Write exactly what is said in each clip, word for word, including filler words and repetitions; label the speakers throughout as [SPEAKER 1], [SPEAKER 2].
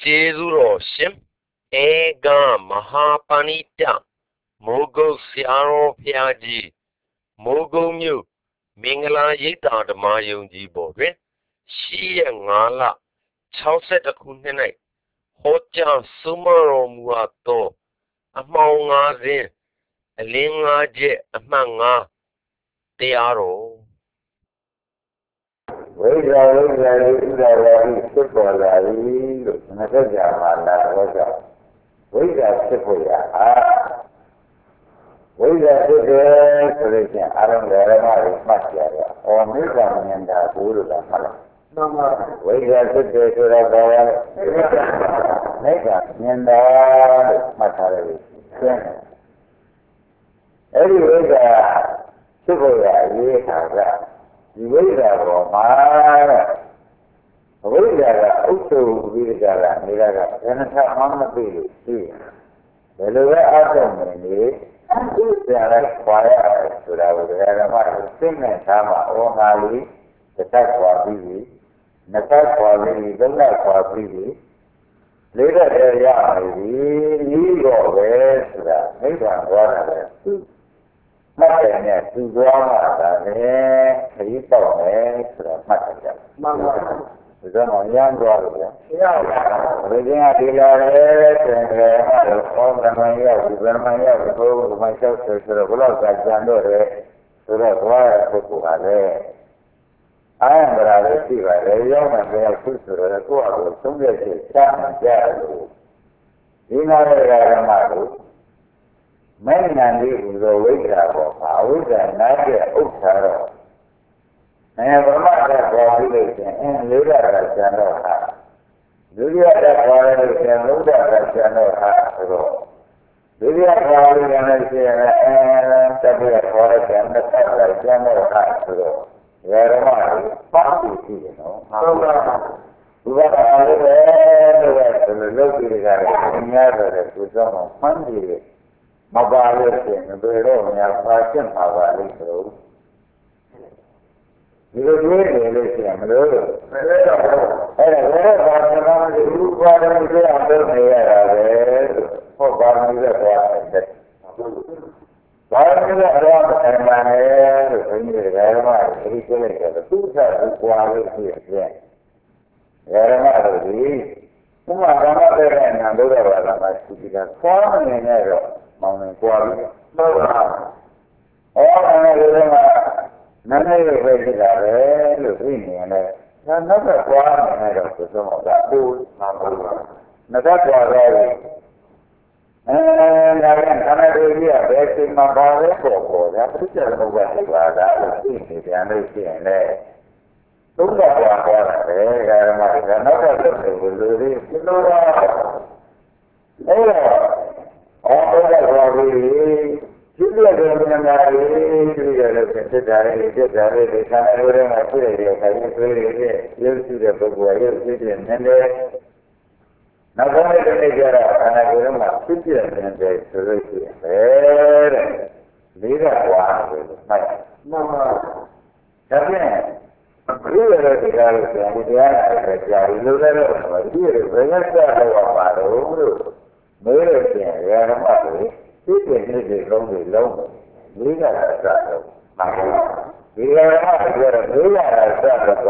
[SPEAKER 1] Jezuro Shim Ega Mahapanita Mogo Siaro Piaji Mogo Mu Mingala Yita the Mayung Jibo She and Ngala Chauset a Kunene Hoja Sumaro Muato Among Azin a Linga Je Amanga Tearo
[SPEAKER 2] Veda Veda Veda Sipolari, Nakajamala, Vaja. Veda Sipoya. Veda Sipoya, Solution, Aram Garama, Matia, or Milgram and the Guru Mala. Veda Sipoya, Nega, Nenda, Matari, Every Veda Sipoya, Yeta. The way that Roma, the way that also Vidara, Miraga, and a Hamana Bill, see. The lower Adam in it, they are fire to our Rama, sing and Tama, Onali, the Tak for Bibi, Natak for Bibi, the Nak for Bibi. Later, area, you go west, make one water. Nothing yet, to go on, and he saw me, Mataja. Mamma, the young brother. Within a dealer, and all the money of the Vermania, the gold of myself to the blood like Jandore, to the wire to I am rather see by the young and they are put to the quarter, some days, Sam and Jazz. In order to Many and the way that I was a night Uxaro. I have a matter of population and later as general half. Do you have that population and look at that general half to go? Do you have population and the forest and the fact general half to go? Where am I? Party, you know. But I live everywhere to the local area in the other with some money. Mabalik and the Bero, and Passion Mabalik. You will really listen, Lulu. And a very bad you got on the under the for Barney. Barney around and my hair, when you have my the two are quality again. Yaramadi, whom I ran up there and another my speaker, forming an error. Mountain quality. All another none of the ways are very and another quality of some of that food. Now that's why and again, another year, basing my body for that picture of the way that was seen and understand that. Look at what I have another thing will do this. You know what? All that was Julia Dominic, the direct, the direct, the Canadian, I put it here, you'll see the book where you'll see it, and then not only do they get up, and I give them a picture and they solution. There, leave that one with the fire. No, again, we were the guys, and we had a guy, you know, here, bring us that over. Murder can run a mother, he can hit it only lonely. We got a struggle. We are not good. We are a struggle.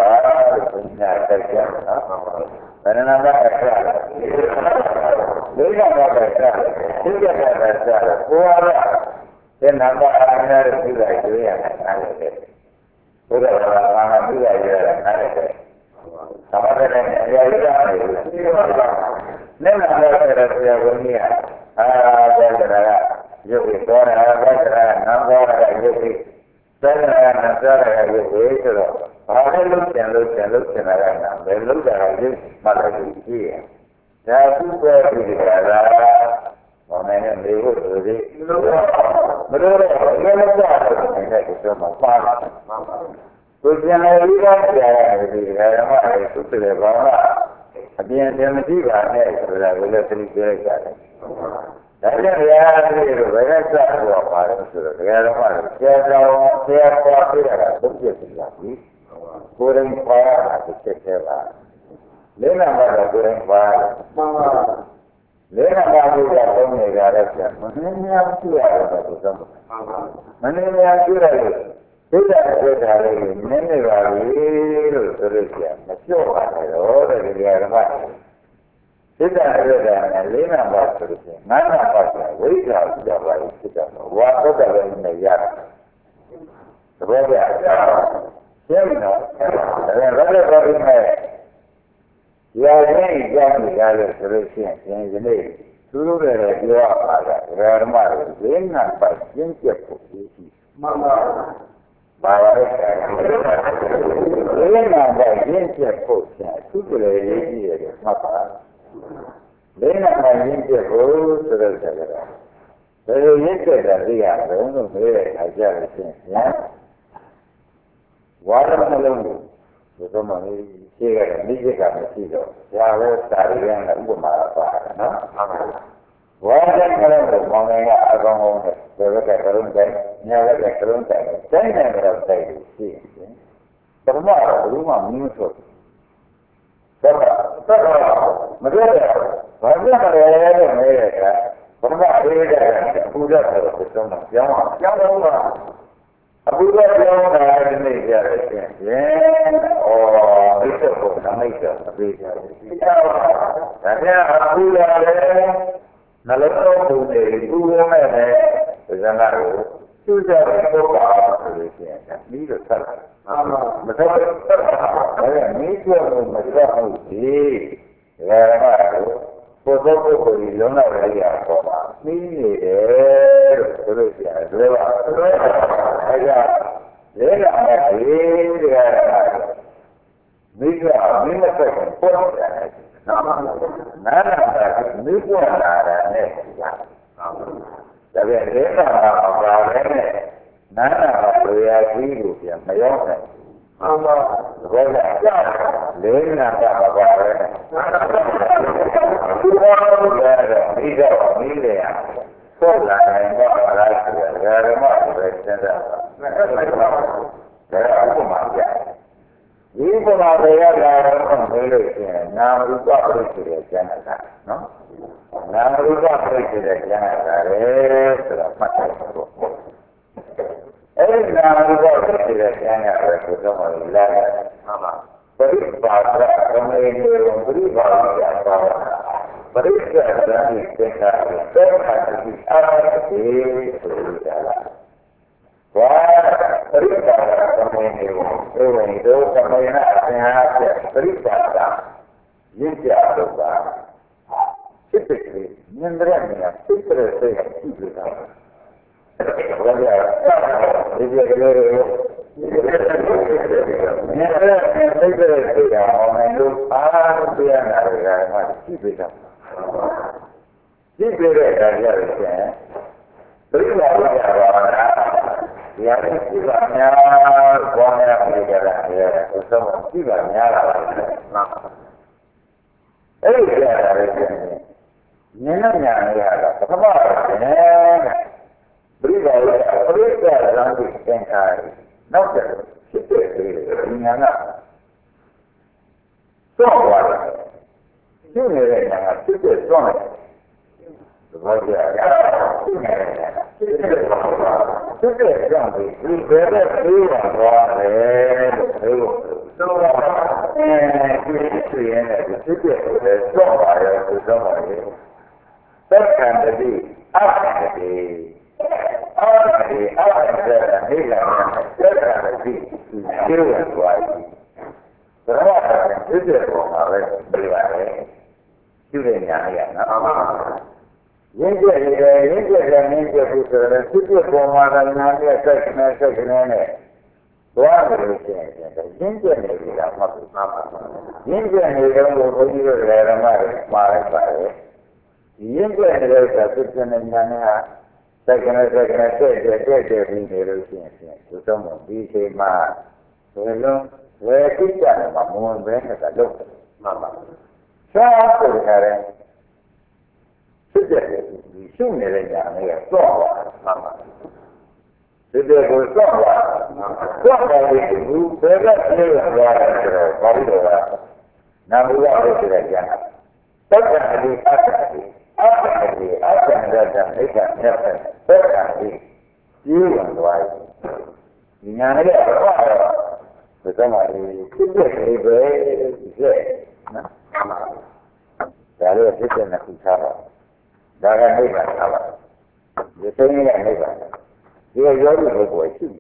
[SPEAKER 2] But another struggle. We got a struggle. We got a struggle. Who are then I'm not another two ideas. Who are two ideas? Some other than never heard of the Ah, you will go and have a number of you. Seven and another you. I look and look and look and around. They look at this mother here. There are two birds together. On any they would do it. But you're not so much fun. But then I realized that I put to the bar. At the end of the day, I will let you get it. That's the reality of the rest of the parents. They are not they are popular. Putting fire at the လေးနာပါတော့ကိုယ်ပါမှန်ပါလေးနာပါလို့တော့နေကြရတဲ့မင်းများကြည့်ရတယ်ဆိုတော့မှန်ပါမင်းများကြည့်ရတယ်သိတဲ့အတွက်ဒါလေးနည်းနေပါပြီလို့ဆိုလို့ရှိရင်မပြော့ပါနဲ့တော့တဲ့ဒီကရမသိတဲ့အတွက်ဒါနဲ့လေးနာပါဆိုလို့ရှိရင်ငါးနာပါဆိုဝိဇ္ဇာကြပါလိမ့်ဖြစ်တယ်ဝါတော့တယ်လည်းနေရတယ်သဘောကျရှင်းပြီနော်ဒါလည်းဘာလို့ပြောနေလဲရာရင်ကြောင်းနေကြလို့ဆိုလို့ရှိရင်ဒီနေ့သူတို့လည်းပြောရပါလားဓမ္မတွေဈေးငံပတ်ကျင့်ကြဖို့ရှိမှန်ပါပါပါလေဈေးငံပတ်ကျင့်ကြဖို့ရှိသူတို့လည်းရေးကြည့်ရတယ်မှတ်ပါဈေးငံပတ်ကျင့်ကြဖို့ဆိုတော့ကြတယ်ဘယ်လိုရစ်တဲ့တရားရအောင်လို့မေးတဲ့အခါကျလို့ရှိရင်ဝါဒနှလုံးကိုဒီတော့မှရှင်းရတယ်မိစ္ဆကမရှိတော့ဒါလည်းစာရင်းနဲ့ဥပမာပါတယ်နော်ဝါဒနှလုံးကိုမောင်ငယ်ကအကောင်ကောင်းနဲ့ဒီဘက်ကကရုံးတိုင်းညာဘက်ကကရုံးတိုင်းတိုင်းနေတော့တိုက်လို့ရှိရင်ပထမတော့ဘယ်မှမင်းဆိုတော့တော့မပြောရဘာလို့မလဲလို့မေးရတာပထမအေးတဲ့အခုတော့ဆိုတော့ကျောင်းကျောင်းကျောင်းတော့အခုတော့ပြောတာဒီနေ့ကြရရှင်။ဩမိတ်ဆွေကမိတ်ဆွေအပေးကြတယ်။ဒါပြန်အခုလည်းနှလုံးသွင်းတယ်သူ့ရဲ့မဲ့တဲ့ဇာတ်ကိုသူ့ကြတဲ့ပုဂ္ဂိုလ်အားဆိုလို့ရှိရင်ပြီးတော့ဆက်တာ။အာမဆက်ဘူး။ဒါကမိတ်ဆွေကိုမဆက်ဘူးဒီ။ဒါကပုဂ္ဂိုလ်ပုဂ္ဂိုလ်ကြီးလုံးလာရရပေါ်မှာနှီးနေတယ်လို့ဆိုလို့ရှိရင်ဒါကအဲဒါလေးကအေးဒီကမိကမင်းနဲ့ပတ်ပေါ်တယ်နာမနာနာကမိပေါ်လာတယ်နဲ့ဒါပေမဲ့လေးကပါပါတယ်နာနာကလိုရာကြီးလို့ပြန်မရောက်နိုင်အမှန်ဘောကလေးနာကပါပါတယ်ဒီလိုလည်းဒီတော့မိလေရဆောလာနိုင်တော့အားဆိုရရမပဲစတဲ့ဒါကဥပမာပြဒီဥပမာတွေရလာတော့မေးလို့ရှိရင်နာမရူပပြိစ္ဆေတဲ့ကျမ်းစာနော်နာမရူပပြိစ္ဆေတဲ့ကျမ်းစာလေဆိုတာမှတ်တယ်ပေါ့အဲဒီနာမရူပပြိစ္ဆေတဲ့ကျမ်းစာပဲဆိုတော့လာတယ်ဟုတ်ပါပရိပါဒကမေနေပရိပါဒကပါပရိစ္ဆေသံဒီသင်္ခါရသေခါတိအာတိဆိုတာဝါပရိပါဒကမေနေဧဝံဒုကမေနအသင်္ဟာပရိပါဒရင့်ကြတော့ပါစိတ်တည်းဉာဏ်ရမြတ်စိတ်တည်းစိတ်ရှိကြတာဘာလဲဒီကြကလေးကိုဉာဏ်ရစိတ်တည်းစိတ်အောင်လို့အားပြန်လာတယ်ကမှရှိပြီတော့ရှိပြီတဲ့အခါကျတော့ပြိမာဝိညာပါဒဒီအဖြစ်ရှိပါများဘောင်းရပြည်ကြတာလေအဆုံးရှိပါများလာပါလားအဲ့ဒီကြတာလေဉာဏ်နဲ့ဉာဏ်ရတာပထမတော့ပြိမာဝိညာပရိစ္ဆေလမ်းကိုသင်္ခါရနောက်ကျဖြစ်တဲ့ဒီဉာဏ်ကသော့သွားတယ်ရှင်းနေတဲ့ဉာဏ်ကဖြစ်တဲ့သော့တယ်ဘာကြရဖြစ်နေတဲ့ဉာဏ်ဖြစ်တဲ့သော့ဖြစ်တဲ့ကြောင့်ဒီဘယ်နဲ့ပြေးရသွားလဲလို့ပြောတော့အဲဒီဖြစ်ရင်လည်းဖြစ်တဲ့သော့ပါရဲ့ဆိုတော့ပါရဲ့သက္ကံတတိအတ္တတိအာတိအာတ္တဟိလာသက္ကံတတိကျေဝသွားပြီဒါကဖြစ်တဲ့ပုံမှာပဲပြပါတယ်ပြုတဲ့ညာရနော်ရင်းကျက်ရရင်းကျက်ရရင်းကျက်ပြီးဆိုတော့ဖြစ်တဲ့ပုံမှာကညာရဲ့ဆက်ကနေဆက်ကနေနဲ့သွားတယ်လို့ရှိရင်ရင်းကျက်နေပြီလားမှတ်လို့မှတ်ပါရင်းကျက်နေတော့ဘုန်းကြီးတို့ဓမ္မတွေမှားလိုက်ပါတယ်ရင်းကျက်နေတဲ့အခါဖြစ်တဲ့ညာနဲ့ဟာဆက်ကနေဆက်ကနေဆက်ကျက်ကျက်ကျက်ပြီးနေလို့ရှိရင်ဒီတော့မှဒီချိန်မှာဘယ်လိုဝယ်ကြည့်ကြတယ်မှာမဝင်ပဲနဲ့ကလုပ်တယ်မှန်ပါရှားဆိုကြတယ်ဖြစ်တဲ့ဒီရှုနေတဲ့ညာနဲ့တော့မှန်ပါဖြစ်တဲ့ကိုတော့တော့တယ်ဘူးဘယ်ကပြေးသွားတယ်ဆိုတော့ဘာလို့လဲနာမည်ကဟုတ်တဲ့ကျမ်းသက္ကံဒီအတ္တဒီအတ္တဒီအတ္တရတ္တအိဋ္ဌမြတ်သက္ကံဒီကျေးဝင်သွားပြီဉာဏ်နဲ့တော့ဘယ်တော့မှဖြစ်ဖြစ်နေပဲဖြစ်နော်ဒါလည်းဖြစ်တဲ့ခုထားပါဒါကနိဗ္ဗာန်ထားပါဒီသိနေရနိဗ္ဗာန်ဒီရောဒီပုဂ္ဂိုလ်ရှိ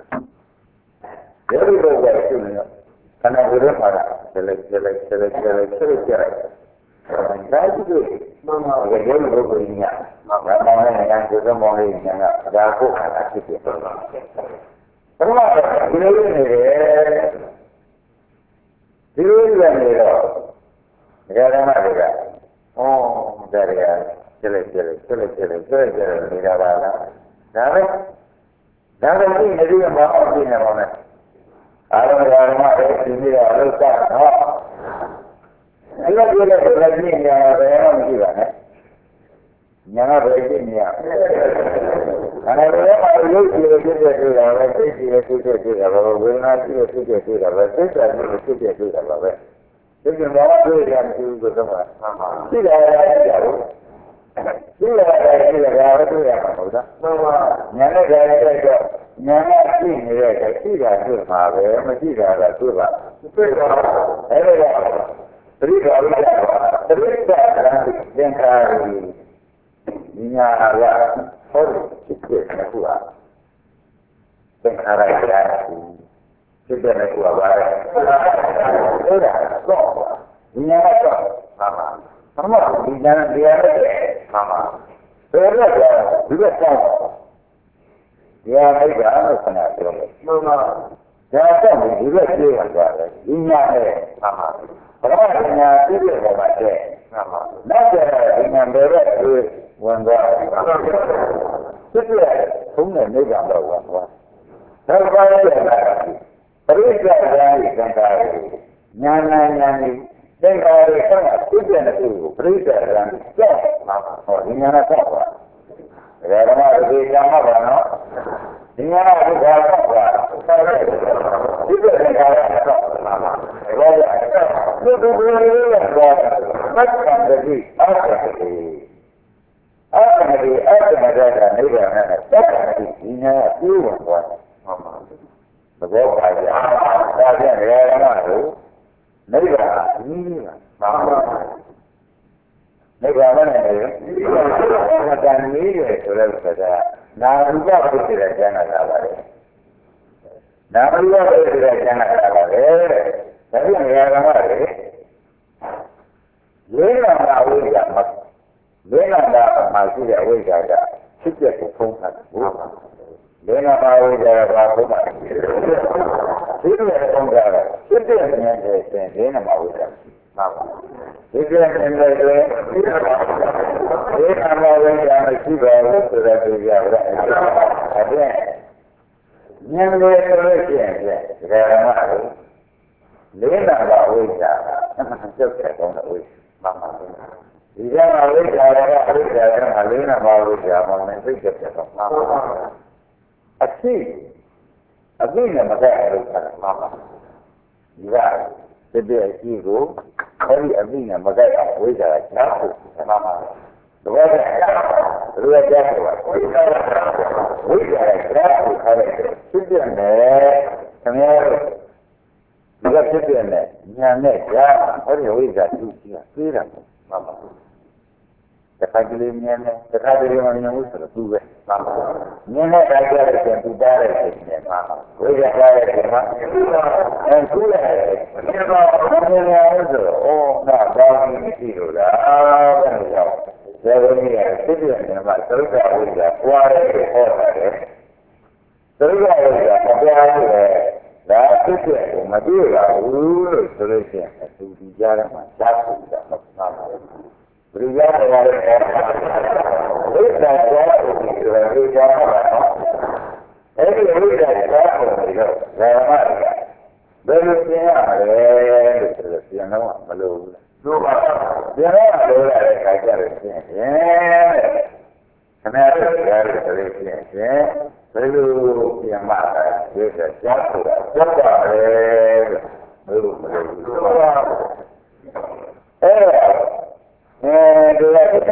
[SPEAKER 2] တယ်ရောဒီပုဂ္ဂိုလ်ရှိနေတော့ခန္ဓာကိုယ်ရဲ့ပါတာဆက်လိုက်ဆက်လိုက်ဆက်လိုက်ဆက်လိုက်ဆက်လိုက်ကြတယ်ဒါကြည့်လို့မှန်ပါဘူးရောဒီပုဂ္ဂိုလ်ကြီးကဘာမှမနဲ့ဉာဏ်ကိုယ်မောင်းလေးဉာဏ်ကဒါကိုခန္ဓာဖြစ်တယ်ဘုရားဒီလိုနေတယ်ဒီလိုနေတော့ဒကာဓမ္မတွေကဩဒါတွေကဆက်လိုက်ဆက်လိုက်ဆက်လိုက်ဆက်လိုက်ဆက်လိုက်နေတာပါလားဒါပဲဒါပဲဒီနေရာမှာအောင်ပြနေပါမယ်အားလုံးဒကာဓမ္မတွေဒီနေ့ကအလုပ်ကနော်အဲ့လိုပြောတဲ့ဘယ်လိုနေရလဲမရှိပါနဲ့ညာဘယ်ဖြစ်နေရအဲ့ဒါလည်းအလုပ်ကြီးလို့ဖြစ်ဖြစ်တွေ့တာပဲသိကြီးလို့ဖြစ်ဖြစ်တွေ့တာပဲဝေဒနာကြီးလို့ဖြစ်ဖြစ်တွေ့တာပဲသိတာကြီးလို့ဖြစ်ဖြစ်တွေ့တာပဲဒီကမောတွေ့ရမရှိဘူးဆိုတော့သိတာလည်းကြဘူးသိတာလည်းသိတာပဲတွေ့ရမှာဟုတ်လားမှန်ပါညာနဲ့ကြတဲ့တော့ညာနဲ့သိနေတဲ့သိတာတွေ့မှာပဲမရှိတာကတွေ့ပါတွေ့ပါအဲ့ဒါကပရိက္ခာဝိဒ္ဓပရိက္ခာကံသင်္ခါရီညာရဟောဖြစ်ဖြစ်နေခုอ่ะသင်္ခါရရာဖြစ်တဲ့ခုอ่ะပါလေအဲ့ဒါတော့ညာတော့ပါပါဘာမှဒီညာတရားနဲ့ပါပါဘယ်လိုလဲဒီလိုဆောင်းတရားလိုက်တာလို့ခဏပြောတယ်မှန်ပါဒါတော့ဒီလိုပြေးရတာလေဒီညာနဲ့ပါပါဘာမှညာပြည့်တဲ့ဘာတဲ့မှန်ပါနောက်ကျတော့ဒီညာတွေပဲဝင်သွားတယ်ဖြစ်ဖြစ်ဘုံနဲ့နေကြတော့ဝင်သွားနောက်ပါရတဲ့ပရိစ္ဆေဒာယသံဃာညာနာညာနိသင်္ခါရဆောင်းဖြစ်တဲ့သူကိုပရိစ္ဆေဒာကြောက်မှာဟောဒီညာနာဆောက်ပါဒါကမှဒီကံမှာပါနော်ဒီညာနာဒုက္ခဆောက်ပါဖြစ်တဲ့သင်္ခါရဆောက်ပါဒါကသူတို့ဘယ်လိုလဲတော့မတ်ကံတိအားရတယ်အဲ့ဒါဒီအဲ့ဒါကနိဗ္ဗာန်နဲ့သက်တာဒီညာပြေးဝင်သွားတယ်မှန်ပါဘူးသဘောပါကြဒါဖြင့်ရရမတို့နိဗ္ဗာန်အနည်းပါမှန်ပါဘူးနိဗ္ဗာန်နဲ့သတ္တန်နည်းရဆိုတဲ့ဆိုတာနာရူပဖြစ်တဲ့ကျမ်းစာပါလေနာရူပဖြစ်တဲ့ကျမ်းစာပါလေဒါဖြင့်ရရမတွေလေးနာမဝိဇ္ဇာမလေးနာတာမှာရှိတဲ့အဝိဇ္ဇာကဖြစ်ပျက်ကိုဖုံးထားတယ်ဟုတ်ပါဘူးလေးနာတာဝိဇ္ဇာကဘာဖုံးတာလဲဒီလိုဖုံးတာဖြစ်ပျက်နေတဲ့စဉ်လေးနာမဝိဇ္ဇာဟုတ်ပါဘူးဒီကနေ့လည်းဒီနာမဝိဇ္ဇာမရှိပါဘူးဆိုတဲ့ပြောကြတယ်အဲ့ဒါဉာဏ်လေးဆိုလို့ရှိရင်ဒါကမှလေးနာတာဝိဇ္ဇာကကျုပ်တဲ့ကောင်းတဲ့ဝိဇ္ဇာမှန်ပါဘူးဒီကမှာဝိဇ္ဇာရကအဝိဇ္ဇာရမှာလေးနာမှာဝိဇ္ဇာမှာမသိတဲ့တော့မှန်ပါဘူးအသိအသိနဲ့မသက်ရလို့ဆိုတာမှန်ပါဒီကတည်းကအရှိကိုအဲဒီအသိနဲ့မသက်အောင်ဝိဇ္ဇာကချားဖို့မှန်ပါတကယ်တော့ဘယ်လိုကြားရလဲဝိဇ္ဇာကချားဖို့ခါတယ်ဖြစ်ပြမယ်ခင်ဗျားတို့ဒီကဖြစ်ပြမယ်ညာနဲ့ကြားအဲဒီဝိဇ္ဇာသူကြီးကသေးတာမှန်ပါတခါတလေမြင်တယ်တခါတလေမမြင်ဘူးဆိုတော့သူပဲမှန်ပါမြင်တဲ့အခါကျတော့ပြန်သူတားတဲ့ချိန်နဲ့မှန်ပါဝိဇ္ဇာကြားတဲ့ချိန်မှာအဲသူ့ရဲ့ဒီတော့မြင်ရတယ်ဆိုတော့အော်ငါဘာမှမရှိလို့လားဘယ်လိုကြောင့်ဇေဝနည်းရဲ့ဖြစ်ပြနေမှာသရုပ်ကဝိဇ္ဇာပွားတဲ့ဟောတာတယ်သရုပ်ကဝိဇ္ဇာမပွားဘူးလေဒါဖြစ်ပြကိုမတွေ့ရဘူးလို့ဆိုလို့ရှိရင်သူဒီကြားထဲမှာရှားဖို့တာမှန်ပါဘုရားတော်ရဲ့ဝိဇ္ဇာကြောင့်ဒီလိုဝိဇ္ဇာပါတော့အဲဒီဝိဇ္ဇာကြောင့်ဒီတော့ဓမ္မကဘယ်လိုပြင်ရလဲလို့ဆိုတော့ပြန်တော့မလို့ဘူးလို့ပါပြန်တော့လိုရတဲ့ခါကျတော့ပြင်ရင်ခဏတော့ကြားလို့ဆိုလို့ပြင်ရင်ဘယ်လိုပြန်မှာလဲဝိဇ္ဇာကြောင့်ဆိုတာကြောက်ပါလေလို့မလို့မလို့ဘူး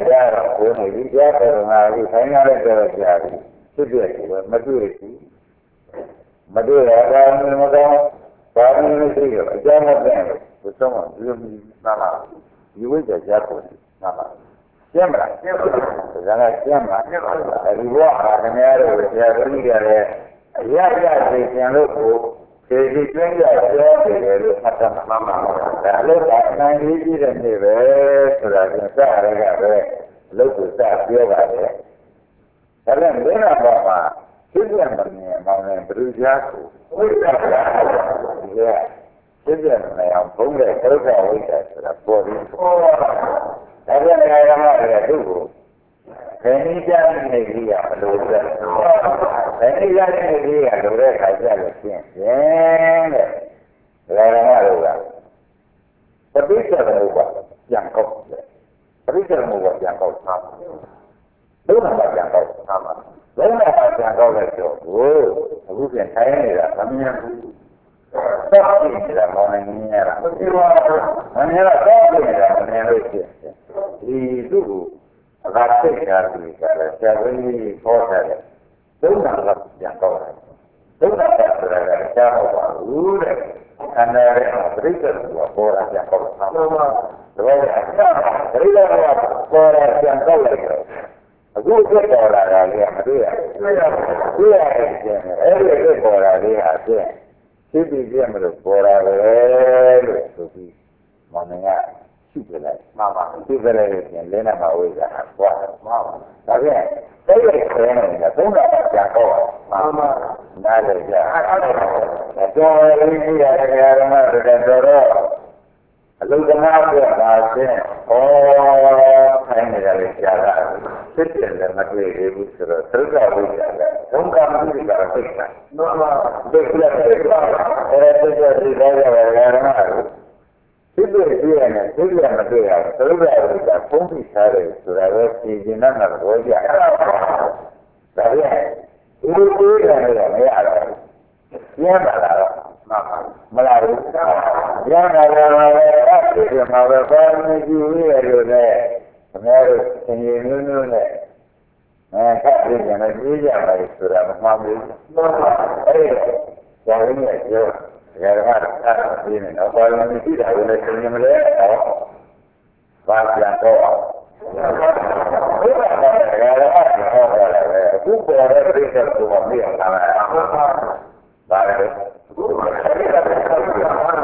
[SPEAKER 2] ကြားတော့ကိုယ်နေဒီကြားတော်မှာဒီဆိုင်ရတဲ့တော်ကြားပြီဖြစ်ပြတယ်မတွေ့ဘူးမတွေ့ရတာမကောင်းဘာမှမရှိတော့အကြောင်းမသိဘူးသုံးမှာဒီလိုနားလာဒီဝိဇ္ဇာကြားပေါ်နားလာကျမ်းမလားကျမ်းပါဒါကကျမ်းပါဒီဘဝဟာခင်ဗျားတို့ဆရာတော်ကြီးကလည်းအရရသိပြန်လို့ကိုဒီဒီကျွမ်းကြပြောတယ်လို့မှတ်သားမှာမှန်ပါဒါလည်းအနိုင်ကြီးကြီးတဲ့နေ့ပဲဆိုတာကစရကပဲလို့ကိုစပြောပါတယ်ဒါလည်းမင်းတော်မှာသိပြန်မမြင်မောင်းနေဘုရားကိုဝိသကဒီကသိပြန်မနေအောင်ဘုံတဲ့သုဒ္ဓဝိသဆိုတာပေါ်ပြီးပေါ်ဒါလည်းငါရမှာလည်းသူ့ကိုခဏကြနေပြီရမလို့တဲ့ခဏကြနေပြီရလို့တဲ့ခါကျလို့ရှင်းရင်တဲ့ဒါရမလို့ကပဋိစ္စရမှုကပြန်ကောက်တယ်ပဋိစ္စရမှုကပြန်ကောက်သားဘုရားကပြန်ကောက်သားမှာလုံးဝပြန်ကောက်လိုက်တော့ကိုအခုပြန်ထိုင်နေတာမမြင်ဘူးတော့ကြည့်နေတာမောင်းနေနေရတာဒီလိုမမြင်တော့တော့ကြည့်နေတာမမြင်လို့ရှိရင်ဒီသူ့ကိုအသာသိတာဒီကလည်းဆရာကြီးဟောတယ်သုံးနာကပြန်ကောက်တယ်သုံးနာကဆိုတာကကြားတော့ပါဘူးတဲ့ခန္ဓာရဲ့ပရိစ္ဆေကပေါ်လာပြန်ကောက်တာမှန်ပါတော့ပရိစ္ဆေကပေါ်လာပြန်ကောက်လိုက်တယ်အခုဖြစ်ပေါ်လာတာလေးကမတွေ့ရဘူးတွေ့ရတွေ့ရတယ်ကျင်းတယ်အဲ့ဒီဖြစ်ပေါ်လာလေးဟာကျင်းသိပြီးပြမလို့ပေါ်လာပဲလို့ဆိုပြီးမောင်ငါရှိပြလိုက်မှန်ပါရှိပြလိုက်ရင်လည်းနဲ့မဝေးတာဟောမှန်ပါဒါပြန်တိတ်လိုက်ခဲနေတာသုံးတာကြာတော့မှန်ပါနားလေကြာအဲ့ဒါတော့ရင်းကြီးရတယ်ကြရမှာတော်တော့အလုံးသမားပြပါခြင်းဩခိုင်းနေကြလေကြာတာဖြစ်တယ်လည်းမတွေ့သေးဘူးဆိုတော့သုဒ္ဓဝိဇ္ဇာကသုံးကမှုတွေကသိတာမှန်ပါဒီလိုဖြစ်တာအဲ့ဒါတည်းဒီတော့ရရမှာဖြစ်ဖြစ်ပြရတယ်ဖြစ်ပြမတွေ့ရဘူးသုဒ္ဓဝိဇ္ဇာပုံပြီးထားတယ်ဆိုတာပဲသိကျင်တာတော့ကြဒါပြန်ဒီလိုတွေ့ရတယ်မရတော့ကျင်းပါလားတော့မလားဘူးကျင်းတာလည်းပဲအဲ့ဒီမှာပဲဘာမှကြည့်ရလို့နဲ့ခင်ဗျားတို့သင်ရင်မျိုးမျိုးနဲ့အဲခက်ပြီးကြတယ်ပြေးကြပါလေဆိုတာမမှန်ဘူးအဲ့ဒါဇာဝင်ရဲ့ပြောဒါကအဲ့ဒါပြင်းနေတော့ဘာလို့မရှိတာလဲသင်ရင်မလဲဟောဘာပြန်တော့ဘုရားကလည်းအဲ့ဒါဟောတာလေအခုပေါ်တဲ့ပြိဿကိုမမြင်တာပါလေအခုပေါ်တဲ့ပြိဿကိုမမြင်ပါ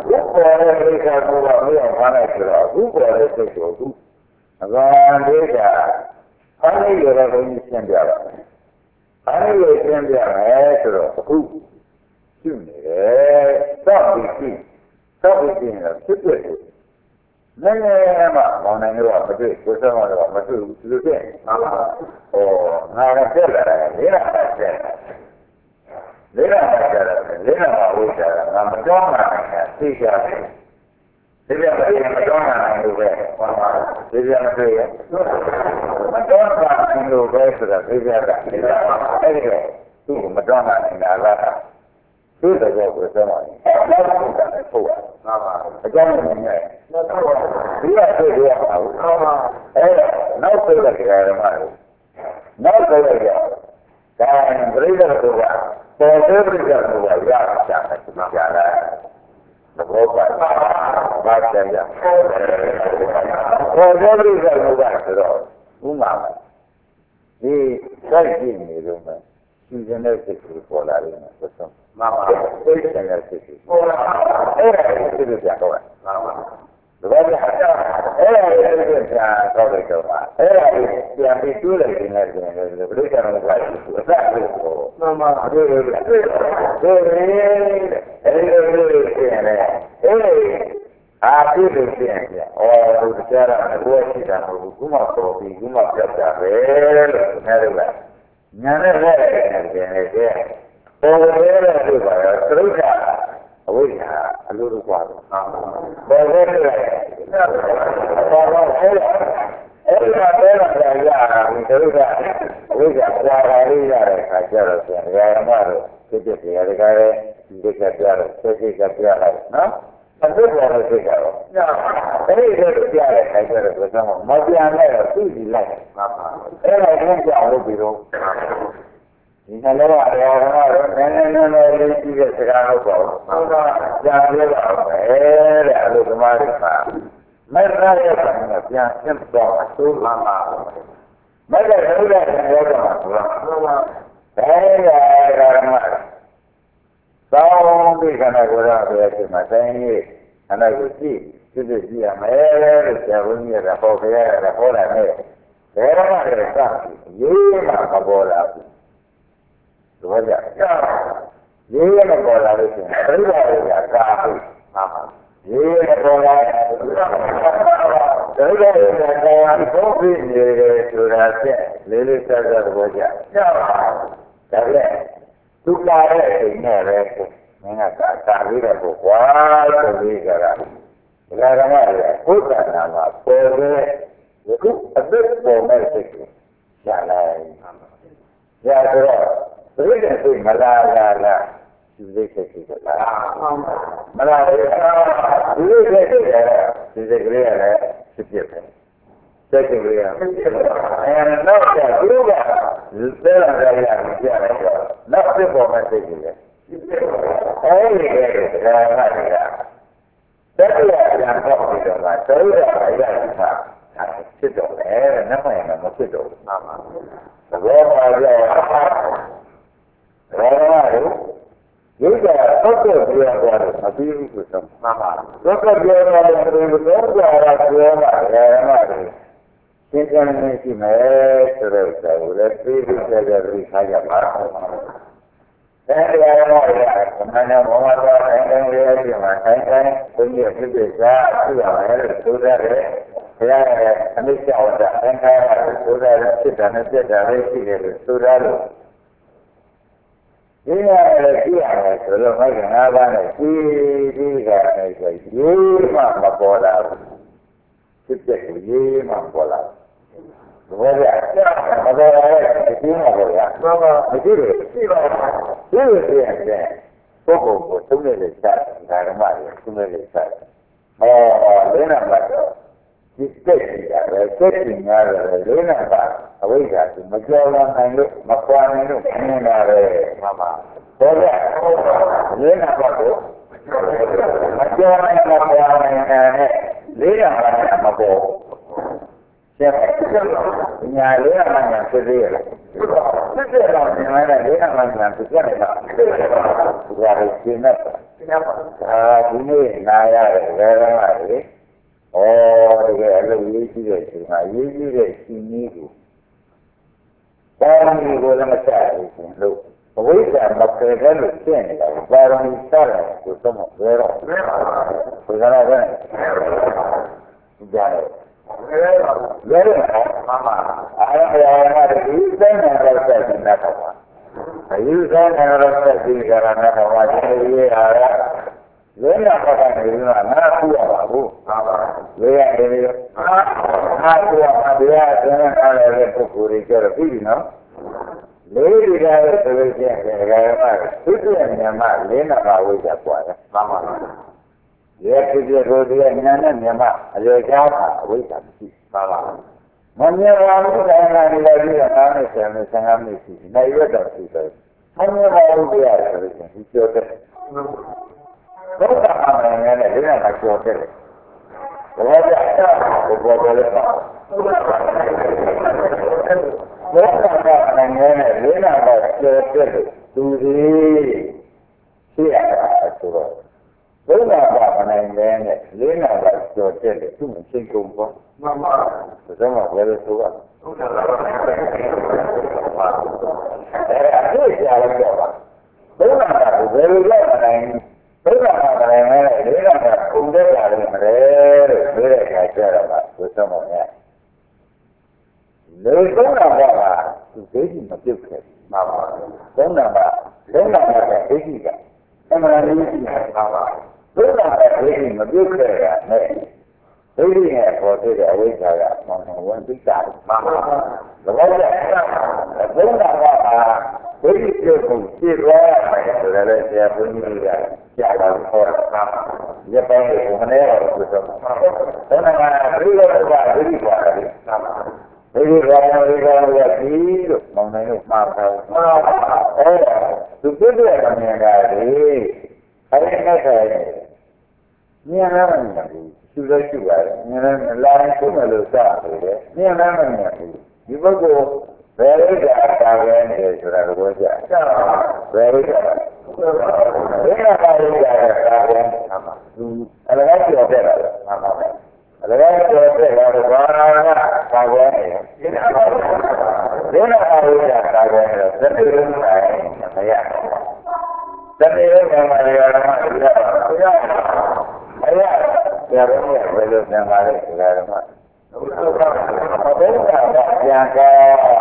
[SPEAKER 2] နဲ့ဆိုတော့အခုပေါ်တဲ့စိတ်ကိုအခုအကောင်လေးကအားရရတဲ့ဘုန်းကြီးရှင်းပြပါမယ်အားရရရှင်းပြမယ်ဆိုတော့အခုရှိနေတယ်သောက်ပြီးရှိသောက်ပြီးရှိနေတော့ဖြစ်ဖြစ်ကိုနည်းနည်းမှမောင်နိုင်တော့မတွေ့ကိုယ်ဆောင်တော့မတွေ့ဘူးသူတို့ကဟောငါကဆက်လာတယ်လေးလာဆက်လေးလာဆက်တယ်လေးလာဝိချာငါမတော်နိုင်တာသိကြတယ်ဒီပြမတွေ့မတော်နိုင်လို့ပဲဟောပါဒီပြမတွေ့ရမတော်နိုင်လို့ပဲဆိုတာသိကြတာအဲ့ဒီတော့သူ့ကိုမတော်နိုင်တာကသူ့တဲ့ကိုယ်ဆုံးတယ်ဟုတ်ပါမှန်ပါအကြောင်းနဲ့ဒီကတွေ့ရပါဘူးမှန်ပါအဲ့နောက်တွေ့တဲ့ကြရမှာနောက်တွေ့ရကြဒါပရိသေတို့ကပေါ်တဲ့ပရိသေတို့ကရတာကြားတယ်ကြားတယ်ဘောပါဘာကြံကြပေါ်တဲ့ပရိသေတို့ကဆိုတော့ဥမာဒီစိုက်ကြည့်နေလို့မှဒီကျတဲ့စိတ်ကိုပေါ်လာတယ်ဆိုတော့မှန်ပါစိတ်ဆိုင်ရာစိတ်ကိုပေါ်လာအဲ့ဒါကိုသိလို့ပြန်တော့မှန်ပါဒါပဲအဲ့ဒါကိုပြန်တော့တယ်တော့အဲ့ဒါကိုပြန်ပြီးတွေးလိုက်နေတယ်ဆိုရင်ဘယ်လိုကြမ်းလဲဆိုအသက်ကိုမှန်ပါအဲ့ဒါကိုတွေ့တယ်အဲ့ဒီလိုလို့ပြန်တယ်အဲ့အာပြည့်လို့ပြန်ပြန်အော်ဒီကြားရအဘောရှိတာမဟုတ်ဘူးခုမှပေါ်ပြီးခုမှပြတ်တာပဲလို့ခင်ဗျားတို့ကညာနဲ့လက်နဲ့ပြန်နေတယ်ပေါ်ရဲတဲ့လူပါတော့သရုပ်ကအဝိဇ္ဇာအလိုလိုกว่าတော့ပေါ်ရဲတဲ့ပေါ်တော့အဲ့ဒါအဲ့ဒါတော့လည်းရတာဒီသရုပ်ကအဝိဇ္ဇာပွားပါလေးရတဲ့အခါကျတော့ပြန်ရရမှာတော့ဖြစ်ဖြစ်ကြရတဲ့ကလည်းဒီကပြတော့ဆက်စိတ်ကပြလိုက်နော်အသက်ပေါ်လို့ဖြစ်တာတော့အဲ့ဒီလိုပြတယ်လည်းခိုက်ကြတယ်ဆိုတော့မပြန်လဲတော့သူ့ကြည့်လိုက်အဲ့ဒါလည်းကြောက်လို့ပြီးတော့ဒီကလေးကအရာကတော့နည်းနည်းနည်းနည်းလေးကြည့်တဲ့စကားဟုတ်ပါဘူးဟုတ်ပါကြာရပါပဲတဲ့အလိုသမားတွေကမဲ့ရရဲ့ကံနဲ့ပြန်ရှင်းတော့သိုးမှမှာမဲ့တဲ့ဘုရားရှင်ရောတော့မှာဟုတ်ပါဟုတ်ပါဒါရဓမ္မသောင်းဒီကနေ့ကိုရပဲဒီမှာတိုင်းကြီးခဏကိုကြည့်ကြည့်ကြည့်ရမယ်လို့ဆရာဘုန်းကြီးကဟောခဲ့ရတယ်ဟောတယ်နဲ့ဘယ်တော့မှလည်းစရေးမှာမပေါ်လာဘူးတို့ကြရေးရမပေါ်လာလို့ရှိရင်ပြိဿတွေကကာပြီဟာရေးရပေါ်လာတယ်ပြိဿတွေကကာဘုရားနေတယ်ဆိုတာချက်လေးလေးဆက်ဆက်သဘောကျဒါလည်းသူလာတဲ့အိမ်နဲ့ပဲမင်းကကာကာပြီးတော့ကိုကွာဆိုပြီးကြတာဒါကမှလည်းဘုရားနာမှာပေါ်တဲ့ခုအသက်ပေါ်မဲ့စိတ်ကိုရှာလိုက်ရတော့ပြိဿစိတ်မလာလာလာဒီစိတ်စိတ်ကလာမလာဘူးဒီစိတ်စိတ်ကဒီစိတ်ကလေးကလည်းဖြစ်ဖြစ်ပဲစိတ်ကလေးကအဲတော့ကျသူကသေလာကြရအောင်ကြားလိုက်တော့နောက်ဖြစ်ပေါ်မဲ့စိတ်ကြီးလေအဲဒီကဲဒါမှလည်းတက်ရပြန်တော့ပြီးတော့ကသိရပါရတာဖြစ်တော့လေနမယမမဖြစ်တော့ဘူးမှန်ပါသဘောပါကြောက်ဘာလို့ရုပ်ကသောက်တော့ပြောကြတယ်မပြီးဘူးဆိုတော့မှန်ပါသောက်တော့ပြောရတယ်ဘယ်လိုပြောကြတာပြောတာလဲမှတယ်သင်္ကန်းနေရှိမယ်ဆိုတော့ဒါကိုလည်းသိပြီးကြကြပြီးခါကြပါအဲဒီအရာတော့ကမနမောမတော်တိုင်းတိုင်းလေးရှိမှတိုင်းတိုင်းဘုန်းကြီးဖြစ်ဖြစ်စားရှိရမယ်လို့ဆိုရတယ်ဘုရားရဲ့အနိစ္စဝတ္တသင်္ခါရကိုဆိုရတယ်ဖြစ်တာနဲ့ပြက်တာလေးရှိတယ်လို့ဆိုရတယ်ဒီနေ့လည်းကြည့်ရတယ်ဆိုတော့မိုက်ကငါးပါးနဲ့ကြည့်ပြီးကလည်းဆိုရေးမှမပေါ်လာဘူးဖြစ်တဲ့ရေးမှပေါ်လာဘောရမတော်ရတဲ့ဒီမှာဘောရဘာမှမရှိဘူးရှိပါဘူးဒီလိုပြတဲ့ပုဂ္ဂိုလ်ကိုသုံးနေတဲ့စကားဓမ္မတွေသုံးနေတဲ့စဟောလေးနာမှာဒီစိတ်ကြီးရတယ်စိတ်ကြီးရတယ်လေးနာပါအဝိဇ္ဇာကမကြောက်နိုင်လို့မပွားနိုင်လို့နင်းတာပဲမှန်ပါဘောရလေးနာပါကိုမကြောက်နိုင်မပွားနိုင်တဲ့လေးနာပါမပေါ်ကျက်ညာလေးကမှညာဖြစ်သေးရဲ့ဖြစ်သေးတော့ဒီမှာလည်းလေးကမှညာဖြစ်ရတယ်ကဒါကိုရှင်းနေတာအာဒီနေ့နာရတယ်ဘယ်တော့မှလေဩတကယ်အလုပ်ရေးကြည့်တဲ့အချိန်မှာရေးကြည့်တဲ့ရှင်ကြီးကိုပါရမီကိုလည်းမချဘူးရှင်လို့အဝိဇ္ဇာမပယ်တဲ့လို့ရှင်းနေတာပါရမီစတယ်ကိုသုံးမဘယ်တော့ဘယ်ကတော့ပဲကြားတယ်ရဲရဲမမအားရရမှာဒီတိုင်းနဲ့တော့ဆက်နေတာပါအယူဆိုင်နဲ့တော့ဆက်ပြီးကြတာနဲ့တော့ဒီရေးအားရလဲရပါတာနေတော့ငါကူရပါဘူးပါပါလဲရတယ်အာအာကူရပါဗျာဆင်းအားရတဲ့ပုဂ္ဂိုလ်တွေကြတော့ပြီနော်လေးဒီကားဆိုလို့ရှိရင်ဒါကမှသူ့ရဲ့ဉာဏ်မှလင်းနာပါဝိဇ္ဇာပွားတယ်ပါပါရဲဖြစ်ဖြစ်ကိုယ်တည်းဉာဏ်နဲ့မြတ်အရွယ်ကြားတာအဝိဇ္ဇာမရှိပါပါမမြင်ပါဘူးတိုင်းလာနေလိုက်ပြီးတော့နားနဲ့ဆယ်နဲ့ဆယ်ငါးမိနစ်ရှိနိုင်ရတော့ရှိတယ်မမြင်ပါဘူးတရားဆိုလို့ရှိရင်ဒီပြောတဲ့ဘုရားအမှန်နဲ့လည်းလည်းကပြောတဲ့ဘောကြဘုဘောဘောလည်းပါဘုရားအမှန်နဲ့လည်းလည်းကပြောတဲ့သူဒီရှိရတာဆိုတော့ဘုရားကမနိုင်တဲ့နဲ့လေးနာကကြော်တဲ့လေသူ့မရှိကုန်ပေါ့မှန်ပါဒါကြောင့်ဘယ်လိုဆိုရဟုတ်တယ်ပါအဲ့ဒါသိကြရတော့ပါဘုရားကဘယ်လိုလဲမနိုင်ဘုရားကမနိုင်တဲ့လေးနာကကုန်တဲ့လာတယ်မလဲလို့ပြောတဲ့အခါကျတော့ပါဘုရားမောင်ရလေသုံးနာကသူဒိဋ္ဌိမပြုတ်ခဲ့မှန်ပါသုံးနာကလုံးနာကဒိဋ္ဌိကအမှန်လေးရှိတာပါဘုရားရဲ့ဒိဋ္ဌိမပြုတ်ခဲ့တာနဲ့ဒိဋ္ဌိနဲ့ပေါ်တဲ့အဝိဇ္ဇာကမောင်တော်ဝင်ပြီးတာမှန်ပါသဘောကျဘုရားကဒိဋ္ဌိပြုတ်ကိုရှင်းသွားရတယ်ဆိုလည်းဆရာဘုန်းကြီးကကြားတာဟောတာမှန်ပါရပိုင်းကိုမနေတော့ဘူးဆိုတော့ဘုရားကဒဒီလိုကဒီလိုပါတယ်ဒီလိုကဒီလိုကဒီလိုမောင်နိုင်လို့မှားပါအဲသူပြည့်တဲ့နေရာတွေအဲဒီနဲ့ဆိုင်ညံလာမှမဘူးသူလည်းရှိပါတယ်ညံလာလာရှိမလို့စတယ်ညံလာမှမဘူးဒီပုဂ္ဂိုလ်ဘယ်လိုကြာတာပဲနေဆိုတာကိုပြောကြဘယ်လိုကြာဘယ်လိုပါလဲကြာတာပဲသူအလကားပြောတဲ့လားအလကားပြောတဲ့ကတော့ဘာနာကပါပဲနေဒီနာပါလို့ကြာတာပဲတော့သတိလုံးဆိုင်မရသတိလုံးကမှလည်းရမှာရပါဘူးရမရရတော့ဘယ်လိုပြန်ပါလဲဆိုတာကဘယ်ကပြန်ကော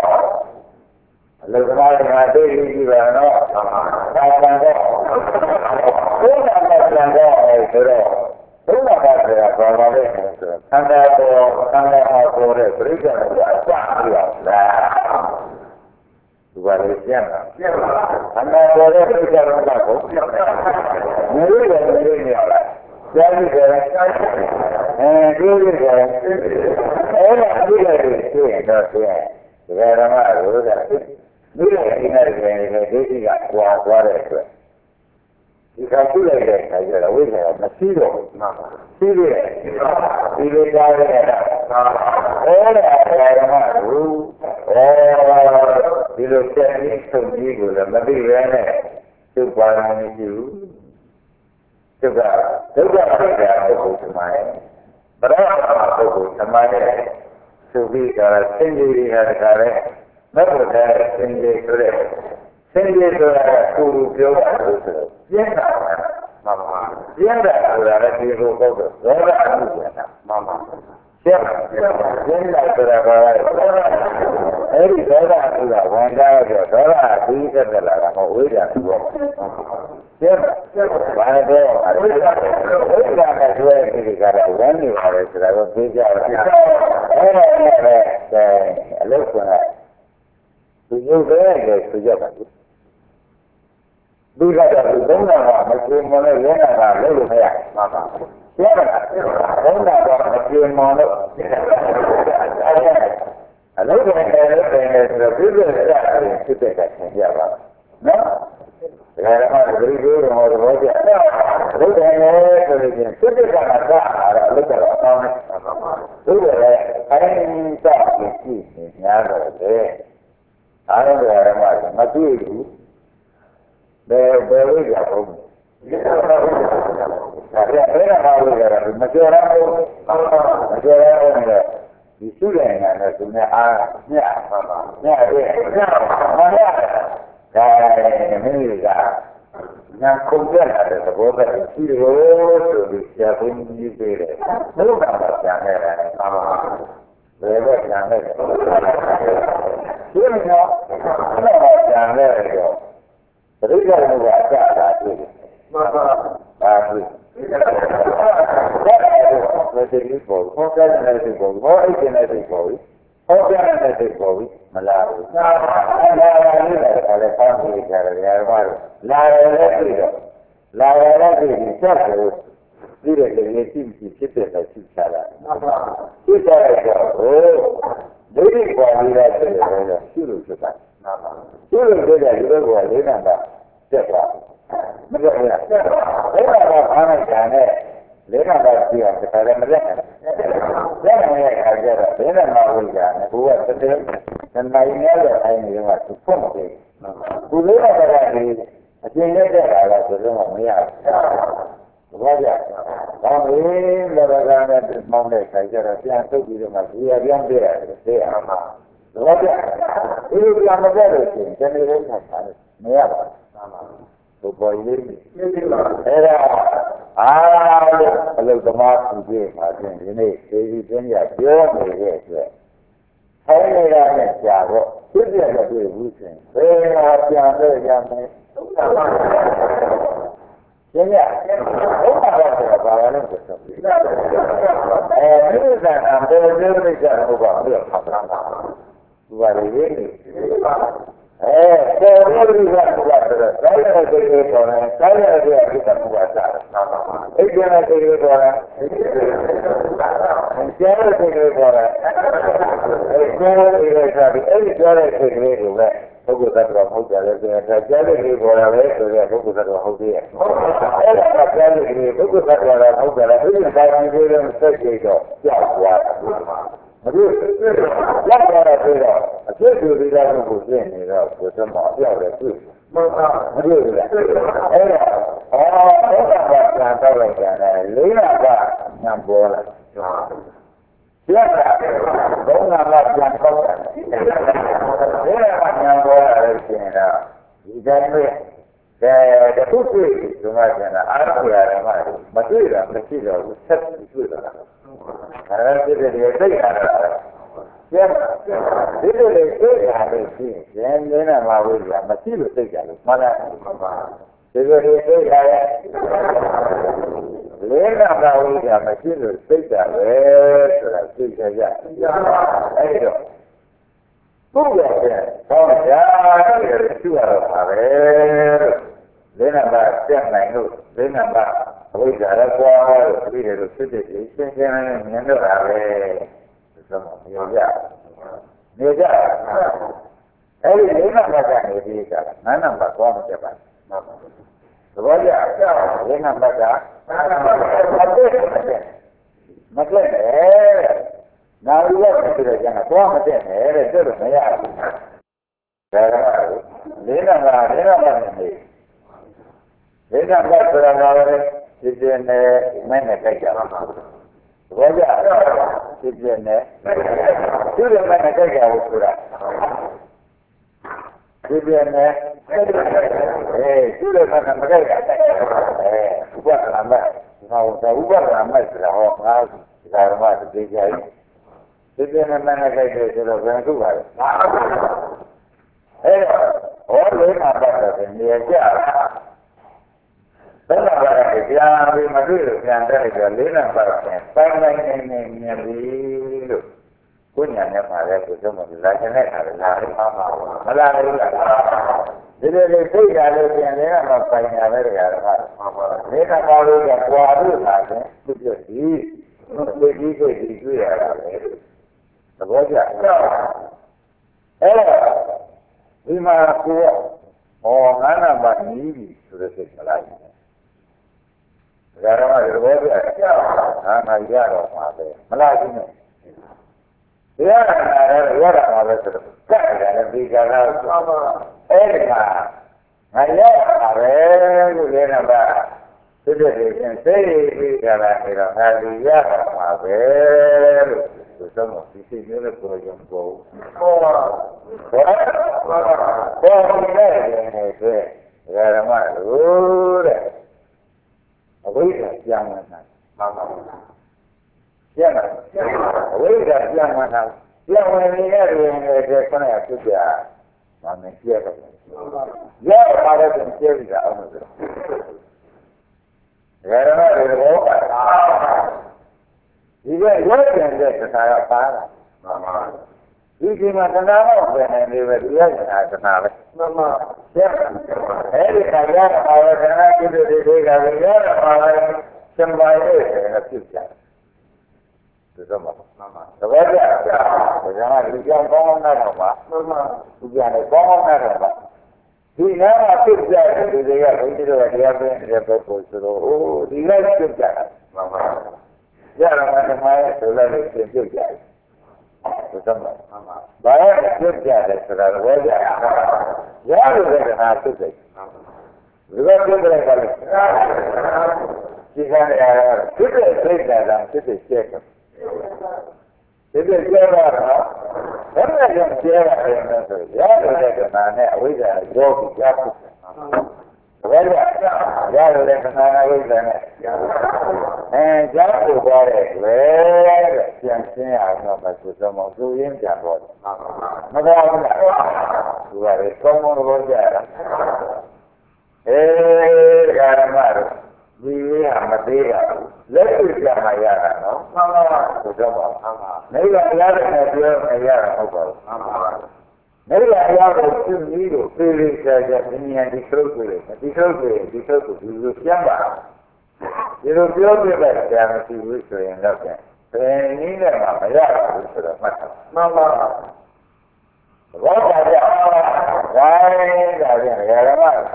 [SPEAKER 2] လူကမားကသိကြည့်ပါတော့သာသနာ့ကိုဘုရားကပြန်ကောဆိုတော့ဘုရားကဆိုတာဘာပါလဲဆိုတော့သံဃာတော်သံဃာတော်ဆိုတဲ့ပြိဿနာကအစပြရလားဒီပါလေပြန်လာပြန်လာသံဃာတော်ရဲ့ပြိဿနာကိုမျိုးရည်လေးနေရလားကြားကြည့်ကြအဲဒီလိုကြအဲ့ဒါအပြည့်လိုက်လို့ရှိရင်တော့ဆိုရင်ဒီကရမရိုးတာဒီလိုအင်းနဲ့ပြန်နေဒိဋ္ဌိကကွာသွားတဲ့အတွက်ဒီကပြည့်လိုက်တဲ့ခါကျတော့ဝိဇ္ဇာကမရှိတော့ဘူးမှန်ပါရှိတယ်ဒီလိုကြားရတဲ့အဲ့ဒါအရမရိုးအဲဒီလိုတက်ပြီးဆုံးကြီးကိုလည်းမသိရနဲ့သူ့ပါရမီရှိဘူးဒုက္ခဒုက္ခဖြစ်တဲ့ပုဂ္ဂိုလ်သမိုင်းပရမပုဂ္ဂိုလ်သမိုင်းနဲ့သူပြီးကြတာစင်ကြီးတွေကတခါလဲမဟုတ်တဲ့စင်ကြီးဆိုတဲ့စင်ကြီးဆိုတာကကိုယ်ကိုပြောတာလို့ဆိုတော့ပြင်းတာမှန်ပါပြင်းတာဆိုတာလည်းဒီလိုပုဂ္ဂိုလ်ဒေါသအမှုပြန်တာမှန်ပါရှင်းပြင်းတာဆိုတာကအဲ့ဒီဒေါသအမှုကဝန်တာဆိုဒေါသအပြီးသက်လာတာမဟုတ်ဝိဒ္ဓဘူးပေါ့ကျက်ဘာတော့ဝိဒ္ဓဝိဒ္ဓကတွဲဒီကရဝန်းနေပါလေဆိုတာကိုသိကြတယ်အဲ့ဒါနဲ့အလုတ်ကသူရုပ်တဲ့လေဆိုကြပါဘူးဒီကတော့ဒီဘုံကမကျေမလို့ရဲတာကလို့လို့မရမှာပါကျက်တာဘုံကတော့မကျေမလို့အလုတ်ကလည်းလည်းဆိုတော့ပြည့်စုံတဲ့ဖြစ်တဲ့ကသင်ပြပါနော်ဒါကမှဒီလိုလိုတော့ဘောကြဘုရားရဲ့ဆိုလို့ချင်းစိတ်ကကသာအလုပ်ကတော့အကောင်းနဲ့ဘုရားရဲ့အရင်စပြီးကြည့်နေများတော့လေအားလုံးကရမမတွေ့ဘူးဘယ်ဘယ်လိုကြောက်ဘူးဒီကတော့ဒါကဘယ်ဟာလို့ရတာမကြော်ရဘူးမကြော်ရဘူးနဲ့ဒီစုရနေတာနဲ့သူနဲ့အားညှပါပါညှရဲ့ညှပါပါဒါမင်းကညာကုန်ကြလာတဲ့သဘောပဲရှိလို့ဆိုပြီးဆရာဘုန်းကြီးပြေးတယ်ဘုရားကပြန်ခဲ့တယ်ပါပါဘယ်တော့ပြန်ခဲ့တယ်ဒီလိုတော့ပြန်ခဲ့တယ်တော့ပရိစ္ဆေသမုပ္ပါဒတာတွေ့တယ်မှန်ပါပါတွေ့ဒါကလည်းပေါ်ဟောတဲ့နေတဲ့ပေါ်ဟောအိတ်နေတဲ့ပေါ်ဟောတဲ့နေတဲ့ပေါ်မလားဘူး။သာသာလေးလည်းခါလည်းပေါင်းပြီးကြတယ်ညာဘာလို့လာရလည်းပြီးတော့လာရလည်းပြီးစက်ကိုပြီးတဲ့လေရှိရှိဖြစ်တဲ့ရှိချလာ။ဖြစ်တဲ့တော့ဟိုဒိဋ္ဌိပေါ်ပြီးတော့ဖြစ်တယ်လို့ရှိလို့ဖြစ်တာ။ရှိလို့ဖြစ်တဲ့ဒီလိုကလေးနံပါတ်တက်သွားမကြဘူးလား။အဲ့ဒါကဘာမှကြံတဲ့လေးနံပါတ်ကြည့်အောင်ဒါလည်းမလက်နဲ့။လက်နဲ့ခါကြတော့လေးနံပါတ်ဝင်ကြတယ်ဘုရားတစ်တယ်နိုင်ရတဲ့အိုင်းတွေကသူဖွင့်တယ်။သူလေးကတည်းကအကျဉ်းနဲ့တက်လာတာဆိုတော့မရဘူး။ဘာကြ။ဒါမင်းလည်းကလည်းမောင်းတဲ့ခိုင်ကြတော့ပြန်ထုတ်ပြီးတော့မှဒီရပြန်ပြရတယ်သိရမှာ။ဘာကြ။ဒီလိုမကြလို့ရှိရင်ဒီနေ့လည်းဆက်တာမရပါဘူး။ဘုရားကြီးအဲ့ဒါအားလို့အလုသမားသူပြေးမှာချင်းဒီနေ့သေကြီးပြင်းရပြောနေတဲ့အတွက်အဲဒါနဲ့ကြာတော့ပြည့်ပြည့်နဲ့တွေ့ဘူးဆိုရင်ဘယ်မှာပြန်လို့ရမလဲရှင်းရဘုရားကဆိုတာဘာလဲဆိုတော့အဲမိစ္ဆာအဘယ်လိုလဲကြတော့ဘာလို့ဖတ်တာလဲသူကလည်းရေးနေ Eh, se vuoi guardare, sai che ti vuole, sai che ti vuole guardare. E che ti vuole? Insieme ti vuole. E che ti vuole? E che ti vuole? Poco tanto a molti adesso, già che vuole avere, poco tanto a molti. E la già che poco tanto a molti, la prima dai mi vedo un secchio, ciao, guarda. Ma tu, la guarda però, a te ti ridarlo così, no, questo no, io avrei qui. Ma tu, era, oh, era abbastanza bene, lì era una buona. Siapa? Dengan latihan kau, dia yang boleh dari sini lah. Jadi, dia putih cuma jangan aku ada mana, masih ada, masih ada, set itu lah. Karena dia dia saya, siapa? Dia dia ada sini, yang dia nama dia masih ada saya, mana? Dia dia saya. Lena tahu dia masih ada saya, saya saja. Ayo. Bukan ya, kalau ya itu apa? Lena baca mengu, lena baca. Aku jalan kuah, tapi itu sudah itu jangan menyentuh apa. Semua dia. Dia. Eh, lena baca ni dia. Mana baca kuah macam apa? Sebagai apa? Lena baca. मतलब है नारियल के जगह तो हम कहते हैं रे चलो नहीं यार लेना ना लेना नहीं लेना बात करा वाले जिसने मैंने कहा वो क्या जिसने पूरे मैंने कहा वो पूरा जिसने ए पूरे मैंने कहा ए ऊपर लंबा Mau tahu apa istilah orang karena dia ini. Jadi mana kayak itu orang tu kan. Eh, orang apa kata dia aja. Benar benar dia ambil madu yang dari jalan nampak. Pandai ini ini dulu. Punya ni malah tu semua lagi ni ada lari apa. Malah ada. Jadi itu kalau yang ni nampak yang ada kan. Ini kalau yang kuat tu kan, tu jadi, tu jadi itu ya. Sebagai eh, lima kuat, oh mana bani sudah selesai. Sekarang ada berapa? Ah, naik ada apa? Malah ini. Ya, ada ada apa tu? Tak ada bicara apa. Eh, nah, naik ada ni apa? Sudah dia saya kalau kita hari ya apa tu semua sisi ni le program kau. Oh, oh, ini ni tu, kalau mana, oh, apa ini yang mana? Yang mana? Oh, ini yang mana? Yang mana ni yang dia kena tu dia, mana dia tu? Ya, ada tu dia dia apa tu? Karena itu, jika ia yang saya faham, ini macam apa yang dia dia kenal. Siapa? Ini kerja awal kerana kita dia kerja awal sembahyang dengan kita. Bersama. Sebagai jangan dia ngomong nak apa? Dia nak ngomong nak apa? Dia nak kerja dia dia dia dia dia berposisi. Oh, dia kerja. Ya, orang mana sudah kerja. Bersama. Baik kerja sudah kerja. Ya, sudah nak kerja. Juga kerja kali. Jika kita kerja dalam kita kerja. Jadi kerja karena yang kerja itu ya sudah kenanya, sudah jauh jauh. Kerja, ya sudah kenanya sudah. Eh, jauh boleh, boleh. Yang sini ada macam semua tu yang jauh. Maka apa? Sudah semua kerja. Eh, karena ini amat dia. Lebih jangan ya, no? Sudah apa? Nih, ya, ya, dia, ya, apa? 没来要的是你有对对在在今年的收回来，的收回来，的收回就是想法，就是标准的这样的就是说应该是，呃，你那嘛没要就是了，妈妈，我大家来大家来了嘛，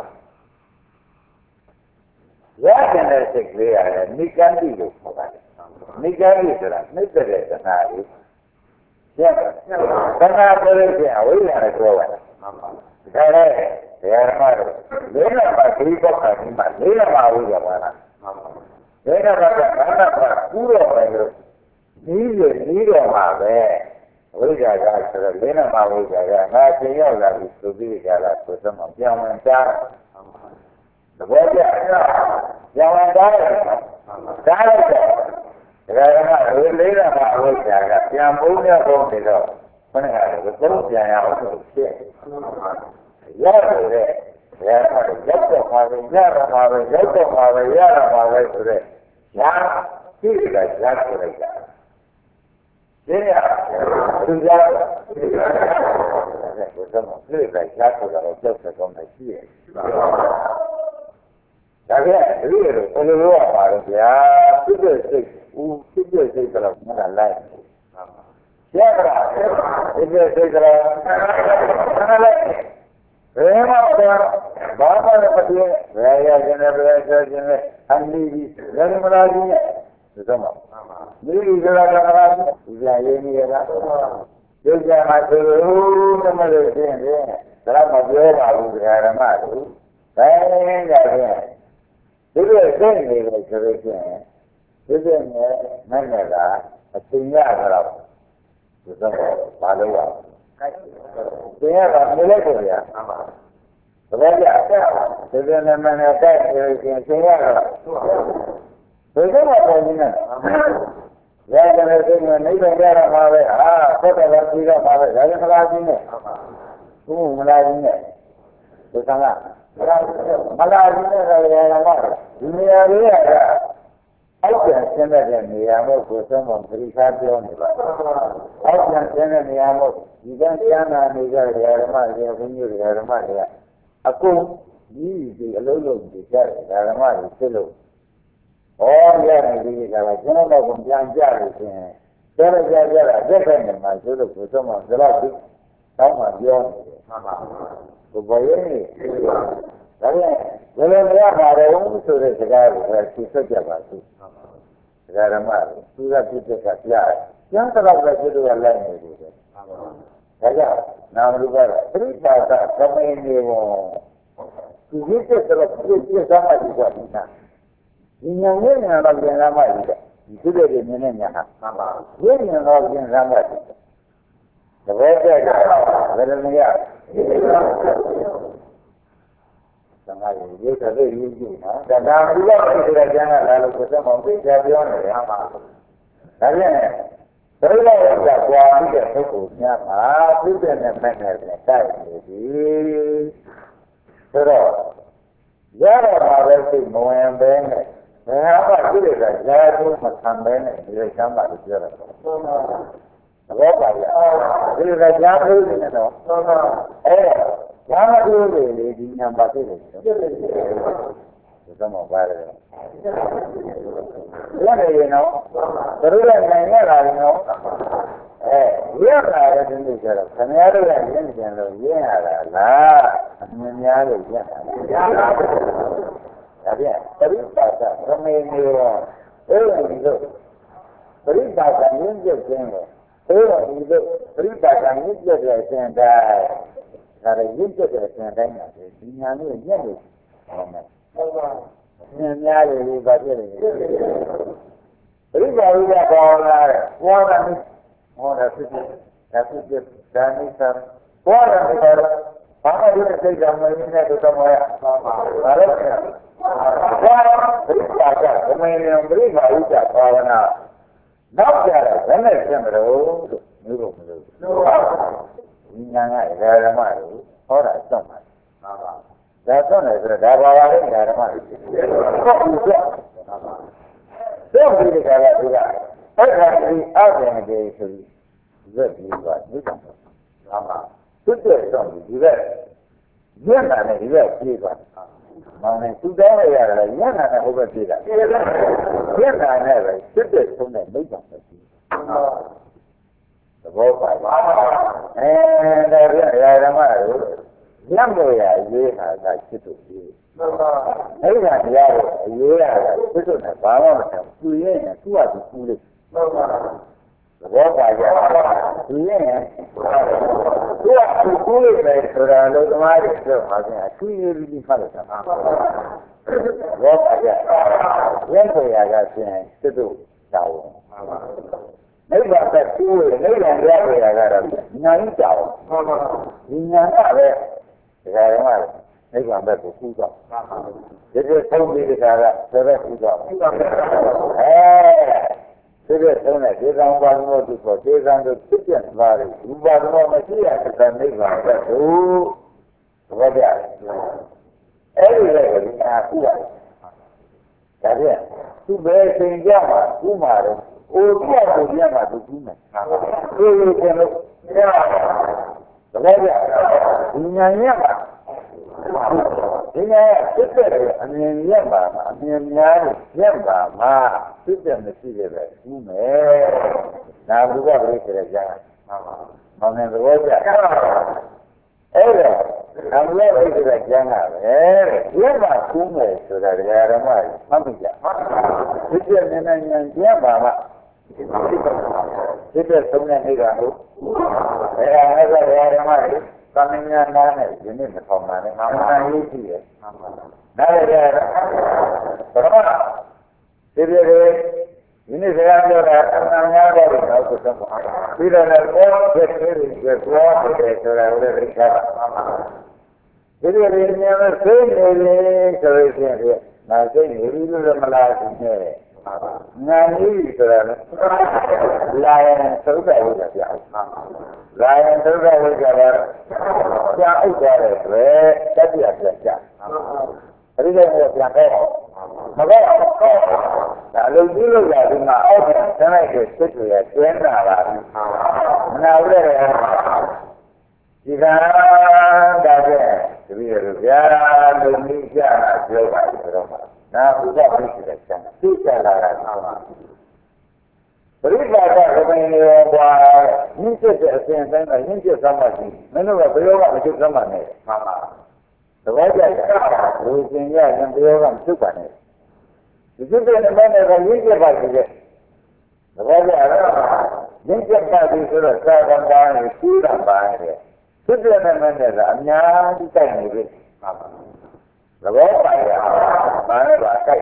[SPEAKER 2] 我现在是这样的，你干地就好办，你干地是了，你这个在哪里？现在，刚刚说的是为啥来说完？看来这样嘛，没那么可以搞开心嘛，没那么为什么呢？没那么干那么苦了没有？你就你的嘛呗，为啥个是没那么为啥个？那真要让你手机下来说什么讲文章，我讲讲文章，讲了讲。这个嘛，为没那么为啥个？讲不了东西了。不能啊，这个东西呀，我都写。要是的，要是要的话，要的话，要的话，要的话，是的，想这个想出来的，这样是这样的。为什么这个想出来了，就是这么写？大概这个这个话的呀，这个是我这个这个了，我来。现在这个这个看来，什么的，爸爸的不对，我要现在不要说现在安利的，那你们那里是什么？你这个那个那个，以前有你个，有些嘛是那么的现在，咱们不要把路开了嘛，哎，这个这个真的是这个现，这个呢，那那个听见了。是什么？八六啊？这样吧，没来过呀。怎么讲？这边那边那带是挺经验的。为什么高兴呢？原来这个那边这样马尾啊，这边的这个马尾，原来不拉筋的，不不拉筋的，就看看，不拉筋的那个原来马尾，你们这个。好像现在的内阳膜不什么可以看标的吧？好像现在内阳膜，以前讲的那个那什么，那个牛那什么的，啊，公你这个老老的下来，那什么的这路，哦，原来这个了，现在老公讲价的钱，现在讲价了，这个呢嘛，就是不什么，知道不？当嘛标的，不不愿意，那边那边没有买的，我们说的这个我去说这个去。这个嘛，主要就是这个家，讲到了这个来没的，大家那么如果这里把它怎么样？自己这个自己什么情况呢？你年年年到年什么的，你这个年年年哈，年年到年什么的，这个这个为什么呀？什么有这个有有嘛？但咱们要是这个讲来了，不是我们这标准样嘛？但是呢，这个在光这个不讲啊，这边呢买来的带的，知道？原来嘛的是农业白呢，农业嘛这个在家头嘛看白呢，这个想法就知道了。我发现，这个在家头的那种，哎。讲了这个的，今天把这个是怎么办的？原来人哦，这个人年来人哦，哎，原来的真的是了，他们家这个人现在原来了，他们家的原来，那边这里大山，他们那个这个里头，这里大山人就真的，这个里头，这里大山人就是现在。那个人这个现在呢，是今年那个年的，我们，今年的一个这个，这个一个高了，我那我那是那是这咱那个，我那那个，他们就是这个么应该是什么呀？那个是，我这大家我们用这个一家高了呢，那家的原来是没有，没有没有。你看看这什么的，好来送来，啊，来送来是来把把人来什么的，好不错，这回这个这个，二三十二点的是热比个，你讲，啊嘛， စွတ်တဲ့တော့ဒီကညံ့တာနဲ့ဒီကပြေးသွားမောင်နဲ့သူ့သားရရတယ်ညံ့တာနဲ့ဟိုဘက်ပြေးတာညံ့တာနဲ့ပဲစွတ်တဲ့ဆုံးတဲ့မိဘပဲပြေးသဘောပါပါအဲဒါပြရာဓမ္မတို့ညံ့လို့ရရေးဟာကစစ်တို့ပြေးအဲ့ဒါတရားကိုအရေးရတာစစ်တို့နဲ့ဘာမှမဆောင်သူရဲ့နဲ့သူ့ဟာသူကူးလို့သဘောပါကြသူရဲ့နဲ့သူ့ဟာသူကူးလို့ပဲဆိုတာလို့သမားတွေပြောပါခင်အထူးရေးပြီးဖတ်လို့တာသဘောပါကြရင်းဆိုရကပြင်စစ်တို့တောင်းနိဗ္ဗာန်သက်ကူးလို့နိဗ္ဗာန်ရရရကတော့ညာကြီးတောင်းဒီညာကပဲဒါကြတော့နိဗ္ဗာန်ဘက်ကိုကူးတော့ဒီလိုဆုံးပြီးတခါကဘယ်ဘက်ကူးတော့အဲဒီလိုဆုံးတဲ့ဒေသံပါဠိတော်သူကဒေသံတို့ဖြစ်ပြသွားတယ်ရူပတော်မရှိရတဲ့နိဗ္ဗာန်ဘက်ကိုသဘောကျအဲ့ဒီလေကဒီအားကူရတယ်ဒါပြန်သူပဲသင်ကြမှာကူးမှာတော့အိုပြတ်ကိုပြတ်မှာသူကူးမယ်ဒီလိုကျင်လို့ရသဘောကျဒီညာရမှာဒီနေ့စစ်တဲ့အမြင်ရက်ပါမှာအမြင်များရက်ပါမှာစစ်တဲ့မရှိတဲ့ပဲဥမယ်။ဒါဘုရားပြည့်တဲ့ကြားမှာမောင်နေသဘောကျအဲ့ဒါအမလို့ပြည့်တဲ့ကြားကပဲရက်ပါဥမယ်ဆိုတာတရားဓမ္မကြီးမှတ်မိကြ။စစ်တဲ့နည်းနည်းညာရက်ပါမှာစစ်တဲ့သုံးတဲ့နေ့ကဟုတ်အဲ့ဒါအဲ့ဒါတရားဓမ္မကြီးသမင်ညာနာနဲ့ယနေ့မထောင်တာနဲ့အမှန်ရေးကြည့်ရဲ့ဒါလည်းဘယ်တော့ဒီလိုလေဒီနေ့စကားပြောတာအမှန်များတော့တော့ဆိုတော့ပြီးတော့လည်းဘောဖြစ်သေးတယ်ကြောဖြစ်တယ်ဆိုတာကိုလည်းသိတာဒီလိုလေဉာဏ်နဲ့သိနေလေဆိုလို့ရှိရင်ငါသိနေပြီလို့မလားဒီနဲ့ငါကြီးဆိုတာလာရင်သုဒ္ဓဝိဇ္ဇာပြောင်းလာရင်သုဒ္ဓဝိဇ္ဇာတော့ကြာဥစ္စာတဲ့ပဲတတိယပြတ်ကြအဲ့ဒီကပြန်ခဲ့မကောဒါလုံကြီးလို့ရဒီမှာအောက်ပြန်ဆင်းလိုက်တဲ့စိတ်တွေကျင်းလာပါဘူးမနာဘူးတဲ့ဒီကဒါပဲတပည့်တို့ဗျာလုံကြီးကြတာပြောပါဆိုတော့နာဘုရားပြည့်တဲ့ဆံသိကြလာတာပါပရိပါဒကဘယ်နေရောကွာညှိစစ်တဲ့အစဉ်အတိုင်းကညှိစစ်သမ်းမှရှိမင်းတို့ကဘယ်ရောကမချုပ်သမ်းမှနဲ့မှန်ပါသဘောကျတာလူစင်ရရင်ဘယ်ရောကမချုပ်ပါနဲ့ဒီစစ်တဲ့အနေနဲ့ကညှိစစ်ပါစီတဲ့သဘောကျလားညှိစစ်ပါစီဆိုတော့သာသနာ့ကိုစီးတာပါတဲ့စစ်တဲ့အနေနဲ့ကအများကြီးတိုက်နေပြီမှန်ပါသဘောပါရဘာလဲပါတိုက်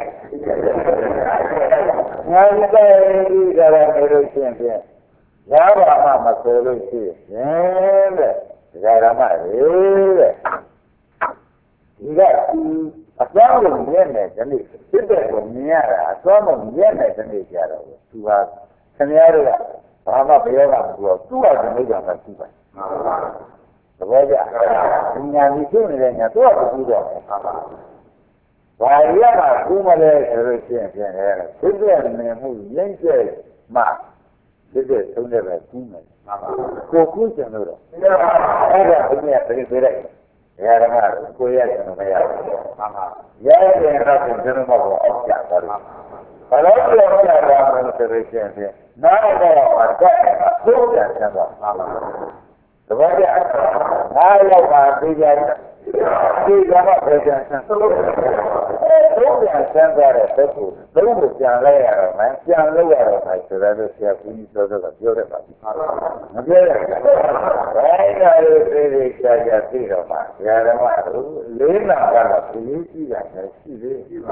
[SPEAKER 2] ငါကြည့်ကြရနေလို့ရှိရင်ဖြင့်ရပါမှမဆိုလို့ရှိရင်တဲ့ဒကာရမလေးတဲ့ဒီကအစွမ်းကိုမြင်တဲ့ဒီနေ့စစ်တဲ့ကိုမြင်ရတာအစွမ်းကိုမြင်တဲ့ဒီနေ့ကြတော့သူကခင်ဗျားတို့ကဘာမှမပြောတာမဟုတ်ဘူးသူ့ဟာဒီနေ့ကမှရှိပါသဘောကျညာကြီးဖြစ်နေတဲ့ညာသူ့ဟာသူ့တော့ဘာရမှာကူးမလဲဆိုလို့ရှိရင်ဖြင့်လည်းသိတဲ့မြင်မှုရင်းကျက်မှသိတဲ့သုံးတဲ့ပဲကူးမယ်ကိုကူးကြလို့တော့အဲ့ဒါဘုရားပြည့်ပြည့်လိုက်ရာဓမ္မကိုရတယ်မရဘူးမှန်ပါရတယ်တော့ကျွန်တော်မဟုတ်အောက်ကျသွားတယ်ဘာလို့ပြောရတာလဲဆိုလို့ရှိရင်ဖြင့်နားတော့အတက်သိတဲ့ဆန်းတော့မှန်ပါသဘောကျငါရောက်ပါသိကြတယ်ဒီကမှပြေချင်ဆန်းလို့အဲတော့ပြန်ဆန်းသွားတဲ့သက်ကိုလုံးကိုပြန်လဲရတော့မှပြန်လို့ရတော့မှဆိုတော့ဆရာကြီးဆိုတော့ပြောရပါဘူးမပြောရဘူးဘယ်လိုလေးလေးကြာကြာသိတော့မှဆရာတော်ကလေးနာကတော့ပြည်ကြီးတာလည်းရှိသေးတယ်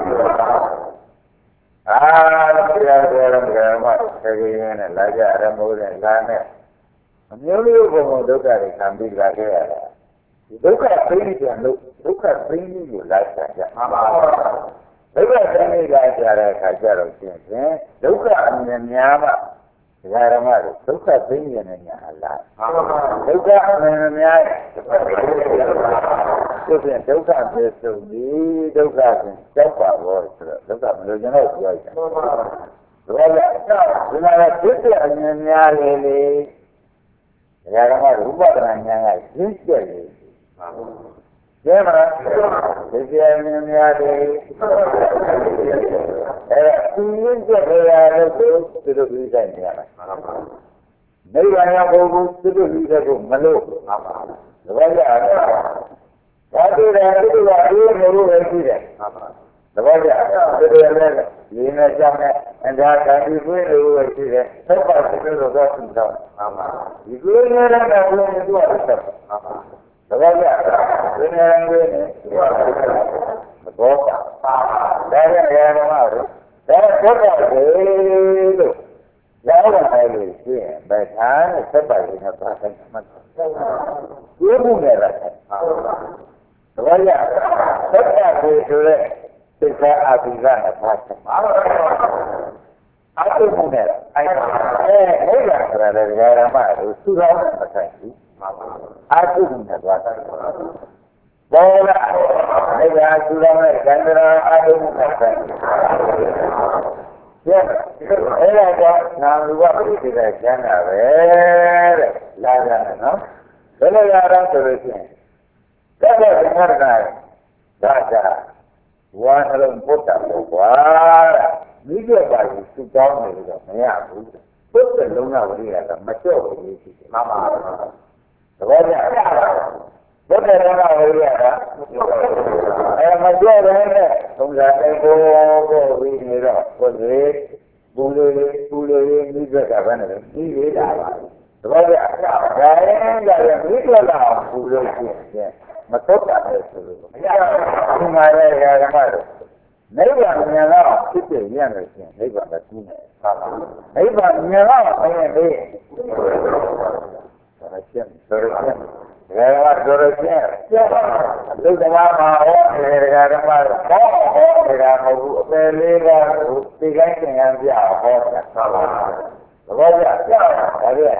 [SPEAKER 2] အာဆရာတော်ကမှဆေးရင်းနဲ့လာကြရမိုးတဲ့လာနဲ့အမျိုးမျိုးဘုံဒုက္ခတွေခံပြီးလာခဲ့ရတာဒုက္ခသိနေကြလို့ဒုက္ခသိနေကိုလိုက်တာကြမှန်ပါဒုက္ခသိနေကြကြတဲ့အခါကျတော့ရှင်ဖြင့်ဒုက္ခအမြင်များမှဒကာရမတို့ဒုက္ခသိနေနေညာလားဒုက္ခအမြင်များသူဖြင့်ဒုက္ခပြေဆုံးပြီးဒုက္ခဖြင့်ကြောက်ပါဘောဆိုတော့ဒုက္ခမလို့ကျွန်တော်ပြောကြတယ်ဒါလည်းဒီမှာဖြစ်တဲ့အမြင်များလေလေဒါကမှဥပဒနာဉာဏ်ကရှင်းပြတယ်ကျဲမလားဒီကျဲမြင်များတယ်အဲသူရင်းကျက်ကြရလို့သူတို့ပြီးဆိုင်နေရမယ်နိဗ္ဗာန်ရောက်ဖို့သူတို့ပြီးတဲ့ကိုမလို့ဒါပါဒါကြဒါတူတယ်သူတို့ကအေးနေလို့ပဲရှိတယ်သဘောကျသူတို့လည်းရင်းနဲ့ကြောင်းနဲ့အဒါကံပြီးပြေးလို့ပဲရှိတယ်ဆက်ပါသူတို့တော့သူတော့အာမဒီလိုနဲ့လည်းဘုရားသူကဆက်အာမသဘောကျဒီနေရာကိုနေသူကသဘောကျဒါနဲ့ရရမှာလို့ဒါဆက်ပါတယ်လို့ရောက်လာလို့ရှိရင်ဗထာနဲ့ဆက်ပါရင်တော့ဘာဆိုင်မှတ်ဒီမှုနဲ့လားသဘောကျဆက်ပါကိုဆိုတဲ့သိက္ခာအပိကနဲ့ဘာဆိုင်အတုမှုနဲ့အဲအဲဘုရားဆိုတာလည်းဓမ္မတို့သူတော်မဆိုင်ဘူးအတုမှုနဲ့သွားတယ်ဘောလားအဲဒါသူတော်နဲ့ကံကြရာအတုမှုနဲ့ဆိုင်ကျဲအဲ့ဒါကနာလူကပြည့်တဲ့ကျမ်းတာပဲတဲ့လာကြတယ်နော်ဘယ်လိုရအောင်ဆိုလို့ရှိရင်တဲ့တဲ့ခါကဒါကဝါနှလုံးပုတ်တာပေါ့ကွာတဲ့မိကျပါကြီးသူတောင်းနေလို့တော့မရဘူးပုတ်တဲ့လုံးကဝိရိယကမကြော့ဘူးရှိတယ်မှန်ပါသဘောကျဘုဒ္ဓရမဝိရိယကအဲမကြော့တယ်နဲ့သုံးစားတဲ့ကိုကိုပြီးနေတော့ကိုယ်ကြီးဘူလေးဘူလေးမိကျကပဲနဲ့ပြီးသေးတာပါသဘောကျဒါရင်ကလည်းမိကျလာဘူလို့ရှိရင်မတော့တာလေဆိုလို့မရဘူးဒီမှာလည်းဓမ္မတို့နိဗ္ဗာန်မြင်တော့ဖြစ်ပြရမယ်ရှင်နိဗ္ဗာန်ကကူးမယ်ဟာနိဗ္ဗာန်မြင်တော့ဘယ်နဲ့လဲဒါရှင်းဆိုရချင်းဒါကဆိုရချင်းသုဒ္ဓမာမဟောဒီကဓမ္မတော့ဟောဒါမဟုတ်ဘူးအပယ်လေးကဒီကိုင်းသင်္ကန်းပြဟောတာသာပါသဘောကျဒါကြ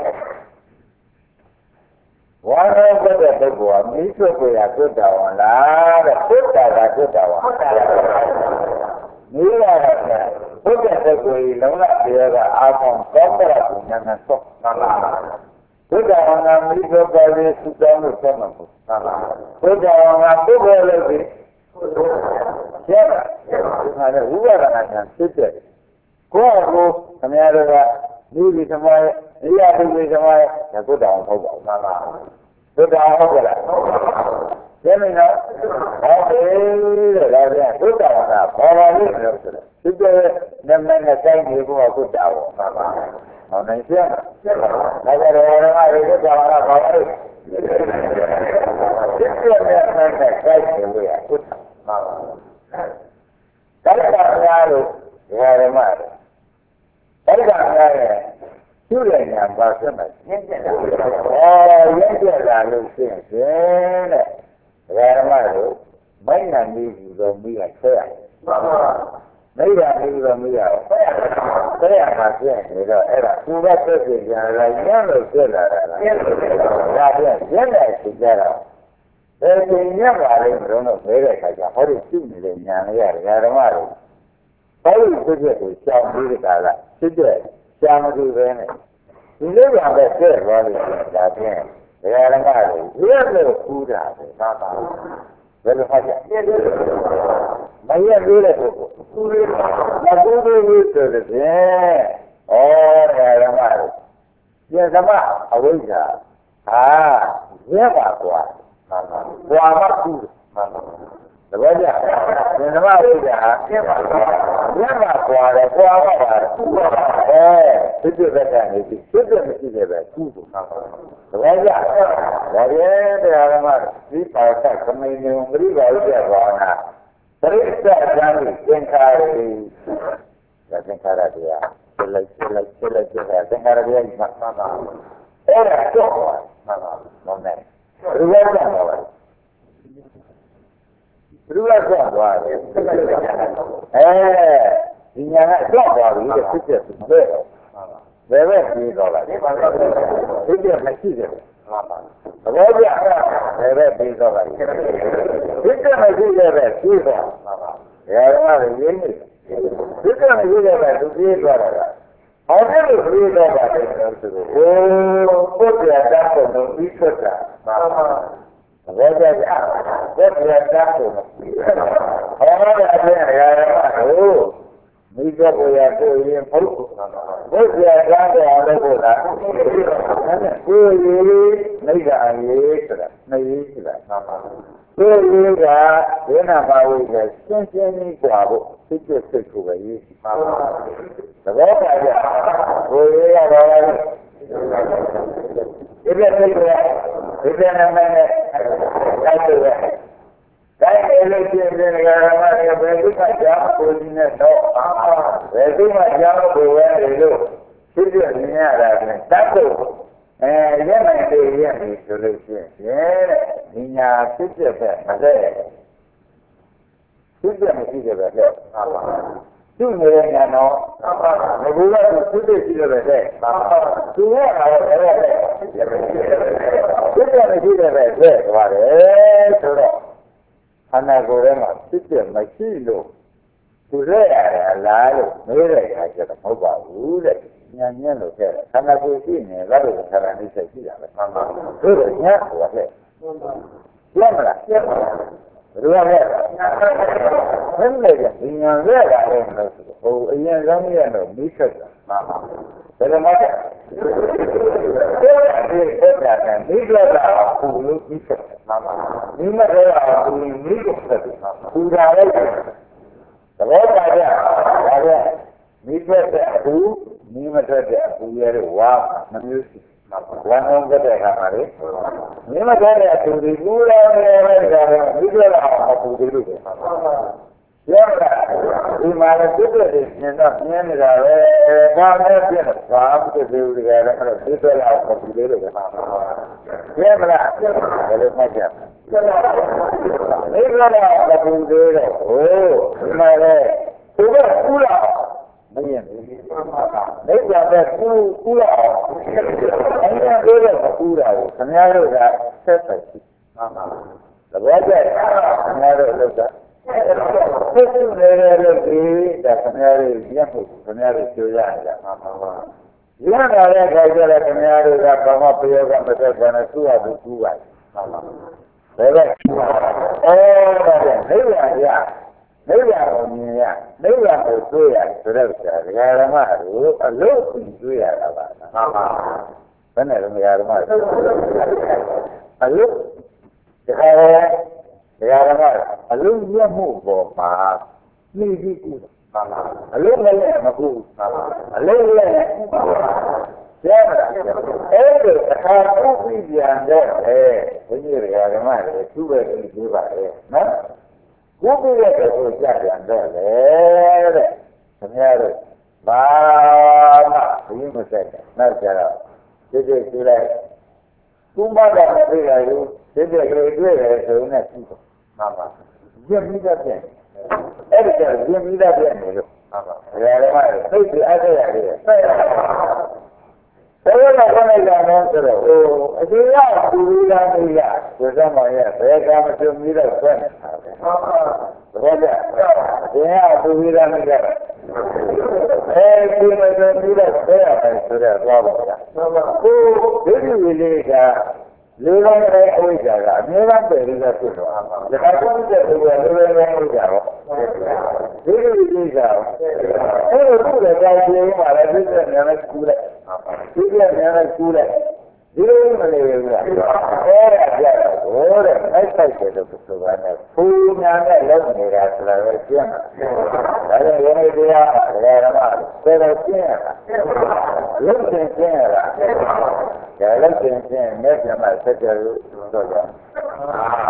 [SPEAKER 2] ဝါရောတဲ့ပုဂ္ဂိုလ်ကမိစ္ဆုတ်ကိုရသွတ်တော်ဝင်လားတဲ့သွတ်တာကသွတ်တော်ဝင်မိရတာကသွတ်တဲ့ပုဂ္ဂိုလ်ကြီးလုံးဝပြေကအာပေါင်းကောပရပညာနဲ့ဆော့မှန်ပါသွတ်တော်ဝင်ကမိစ္ဆုတ်ပါလေစုတောင်းလို့ဆော့မှာပေါ့မှန်ပါသွတ်တော်ဝင်ကပုဂ္ဂိုလ်လို့ပြီးကျဲဒီမှာလည်းဝိပဿနာဉာဏ်ဖြစ်တဲ့ကိုယ့်ကိုခင်ဗျားတို့ကဒီဒီသမားရဲ့အရာပုဂ္ဂိုလ်သမားရဲ့ဒါကိုတောင်းဟုတ်ပါဘူးမှန်ပါဘုရားဟုတ်ကလားကျင်းနေတော့ဟောတယ်တဲ့ဒါပြန်ဘုရားကဘာပါလို့လဲဆိုတော့ဒီကနမနဲ့တိုင်းနေဖို့ကဘုရားဟောမှန်ပါဟောနိုင်ပြန်ဒါကြတော့ဘာရမရေဘုရားကဘာပါလို့ဒီကနဲ့နမနဲ့တိုင်းနေလို့ရဘုရားမှန်ပါဒါကများလို့ဓမ္မတွေအဲ့ဒါများရဲ့သူ့ရဲ့ညာပါဆက်မှာရှင်းပြတာ။အော်ရင်းပြတာလို့ရှင်းရှင်းတဲ့။ဓမ္မတို့မိုက်ငံကြီးယူတော့မိကဆွဲရတယ်။မှန်ပါ။မိကပြီးတော့မိရအောင်ဆွဲရတယ်။ဆွဲရမှာရှင်းနေတော့အဲ့ဒါသူကဆွဲပြကြတာရင်းလို့ဆွဲလာတာလား။ဒါပြန်ရင်းတယ်ရှင်းကြတော့ဘယ်ပြင်ရပါလိမ့်မလို့တော့မဲတဲ့ခါကျဟောဒီရှိနေတဲ့ညာလေးရတယ်ဓမ္မတို့ဘာလို့ဆွဲပြကိုရှောင်ပြီးတဲ့ကာလဖြစ်တဲ့ရှာမတူပဲနဲ့ဒီလိုပါပဲကျဲသွားလို့ဒါဖြင့်ဒကာရမတွေရက်လို့ကူးတာပဲသာသာဘယ်လိုဖတ်ကြမရက်သေးတဲ့ပုဂ္ဂိုလ်ကူးရမကူးသေးဘူးဆိုတဲ့ဖြင့်ဩဒကာရမတွေပြန်သမအဝိဇ္ဇာဟာရက်ပါကွာသာသာကွာမကူးသာသာသဘောကျပြန်သမအဝိဇ္ဇာရက်ပါကွာရက်ပါကွာတယ်ကွာပါပါအဲဖြစ်ဖြစ်တဲ့ကနေပြီးဖြစ်ဖြစ်မရှိတဲ့ပဲကုသိုလ်မှာပါသဘောကျဒါရဲ့တရားဓမ္မဒီပါဋကသမိန်ုံပရိပါဥစ္စာဘာနာပရိစ္ဆာကျမ်းကိုသင်္ခါရတိဒါသင်္ခါရတရားဆက်လိုက်ဆက်လိုက်ဆက်လိုက်ဆက်လိုက်သင်္ခါရတရားကြီးမှာပါအဲ့ဒါတော့မှာပါမောင်းနေဘယ်လိုလဲပါလဲဘယ်လိုလဲသွားတယ်အဲဒီညာကတော့သွားပြီတဲ့ဖြစ်ဖြစ်ဘယ်တော့ဘယ်ပဲပြီးတော့လားဖြစ်ဖြစ်မရှိတယ်မှန်ပါသဘောကျဘယ်ပဲပြီးတော့လားဖြစ်ဖြစ်မရှိတယ်ပဲပြီးတော့မှန်ပါဘယ်တော့မှရင်းနေဖြစ်ဖြစ်မရှိတယ်ပဲသူပြီးသွားတာကဟောတယ်လို့ပြီးတော့ပါတယ်ဆိုတော့ဟိုပုတ်တရတာကိုပြီးထွက်တာဘယ်ကြကြဘယ်ကြတာကိုဟောတာအပြင်အရာတို့မိဘကိုရကိုရင်ဘုဘယ်ကြတာကိုအောင်လို့လားကိုရေးမိဂအရေးဆိုတာမရေးဆိုတာကိုရေးကဝိနာမဝိကရှင်းရှင်းကြီးกว่าဖို့စိတ်စိတ်ကိုပဲရေးပါသဘောပါကြကိုရေးရတော့ဒီပြည့်စိတ်ကဒီပြည့်နာမည်နဲ့တိုက်တယ်တိုင်းလေလို့ပြင်းပြင်းကြရမှာဘယ်သူမှကြောက်ကိုကြီးနဲ့တော့ဘယ်သူမှကြောက်ကိုပဲလေလို့ဖြစ်ပြမြင်ရတာနဲ့တတ်ဖို့အဲရက်နိုင်သေးရက်ပြီဆိုလို့ရှိရင်ဒီညာဖြစ်ပြပဲမလဲဖြစ်ပြမရှိတယ်ပဲလေသူ့နေညာတော့ငကူကသူဖြစ်ဖြစ်ရှိတယ်ပဲလေသူကလည်းအဲ့ဒါဖြစ်ပြမရှိတယ်ပဲလေပါတယ်ဆိုတော့ခန္ဓာကိုယ်ထဲမှာဖြစ်ပြမရှိလို့သူရဲရတယ်လားလို့မေးတဲ့အခါကျတော့မဟုတ်ပါဘူးတဲ့ညာညံ့လို့ခဲ့တယ်ခန္ဓာကိုယ်ရှိနေလားလို့ခန္ဓာနှိစ္စရှိတာပဲမှန်ပါဘူးဒါညံ့ဟောခဲ့ပြတ်မလားပြတ်ပါဘူးဘယ်လိုလဲဘယ်လိုလဲဒီညာရဲရတယ်လို့ဆိုဟိုအရင်ဆုံးရတော့မိတ်ဆက်တာမှန်ပါဘယ်လိုမှတဲ့အဲ့ဒါဒီအဲ့ဒါကမိတ်လာတာပူလို့မိတ်ဆက်မှန်ပါမိမရဲတာပူလို့မိတ်ဆက်တယ်ပူတာလိုက်တယ်သဘောပါကြဒါကမိတ်ဆက်တဲ့အပူမိမထွက်တဲ့အပူရဲဝါမမျိုးရှိဝမ်းအောင်တဲ့အခါမှာလေမိမထွက်တဲ့အပူဒီပူလာနေတယ်ဒါကမိတ်လာအောင်ပူတယ်လို့ပြောတာဒီမှာလည်းပြည့်တဲ့ညင်တော့ညင်နေတာပဲဘာနဲ့ပြည့်တယ်ဘာမှမသိဘူးတကယ်တော့ပြည့်တဲ့လောက်ပူတယ်လို့ပြောတာပြည့်မလားဘယ်လိုမှကြမိမလာပူတယ်တော့ဟိုဒီမှာလည်းသူကပူလာမင်းရဲ့မိဘပဲပူပူလာအောင်အဲ့ဒါတော့ပူတာကိုခင်ဗျားတို့ကဆက်ဆက်ရှိမှန်ပါသဘောကျခင်ဗျားတို့လို့ကဆက်စုနေတယ်လို့ဒီဒါခင်ဗျားတို့ရက်ဖို့ခင်ဗျားတို့ကြိုးရတာမှန်ပါပါရတာလည်းခိုင်ကြတယ်ခင်ဗျားတို့ကဘာမှပြောကမသက်ဘဲနဲ့သူ့ဟာသူကူပါမှန်ပါဘယ်ပဲအဲဒါနဲ့မိဘရမိဘကိုမြင်ရမိဘကိုတွေ့ရဆိုတဲ့ဥစ္စာဒကာဓမ္မတို့အလို့တွေ့ရတာပါမှန်ပါဘယ်နဲ့လဲဒကာဓမ္မအလို့ဒကာရဲ့ဒကာဓမ္မအလို့ရမှုပေါ်မှာနှိမ့်ပြီးကူမှန်ပါအလို့လည်းမကူမှန်ပါအလို့လည်းကျဲတာအဲ့ဒီအခါပုပ္ပိပြန်တဲ့အဲဘုန်းကြီးဒကာဓမ္မတွေသူ့ပဲပြီးပါလေနော်ဘုရားရဲ့ကိုကြပြန်တော့လေတဲ့ခင်ဗျားတို့ဘာမှဘုရင်မဆက်တယ်နောက်ကြတော့ဒီဒီကြည့်လိုက်ကုမကမသိရဘူးဒီဒီကလေးတွေ့တယ်ဆိုရင်ပြီးတော့မှန်ပါရင်းပြီးတော့ပြန်အဲ့ဒီကရင်းပြီးတော့ပြန်နေလို့မှန်ပါဒါလည်းမှသိပြီးအဲ့ဒါရတယ်ဆက်ရဘယ်လိုလုပ်နိုင်ကြလဲဆိုတော့ဟိုအရှင်ရပူပြီးသားနေရဆိုတော့မှရဲ့ဘယ်ကမှပြုံပြီးတော့ဆွဲနေတာပဲဟုတ်ပါဘူးဒါကြဒီရပူပြီးသားနေကြတယ်အဲဒီမဆိုပြီးတော့ဆွဲရတယ်ဆိုတော့သွားပါလားဟုတ်ပါဘူးဒီလိုလေးကလေးလုံးရဲ့အဝိဇ္ဇာကအများအားပယ်ပြီးသားဖြစ်တော့ဒါကကောင်းတဲ့ဘုရားလေးလုံးရဲ့အဝိဇ္ဇာရောဒီလိုလေးကအဲ့လိုသူ့ရဲ့ကြောင်းလေးမှာလည်းဒီတဲ့နေရာကူလိုက်ဒီတဲ့နေရာကူလိုက်ဒီလိုမလေးဘူးလားအဲ့ဒါကြတော့ဟိုတဲ့အိုက်ဆိုင်တဲ့ပုစဘာနဲ့ဖူးညာနဲ့လုံးနေတာဆိုတာပဲရှင်းတာဒါကြောင့်ယနေ့တရားဒကာရမစေတော်ရှင်းရတာလုံးရှင်းရှင်းရတာဒါလုံးရှင်းရှင်းနဲ့ကျမဆက်ကြလို့ဆိုတော့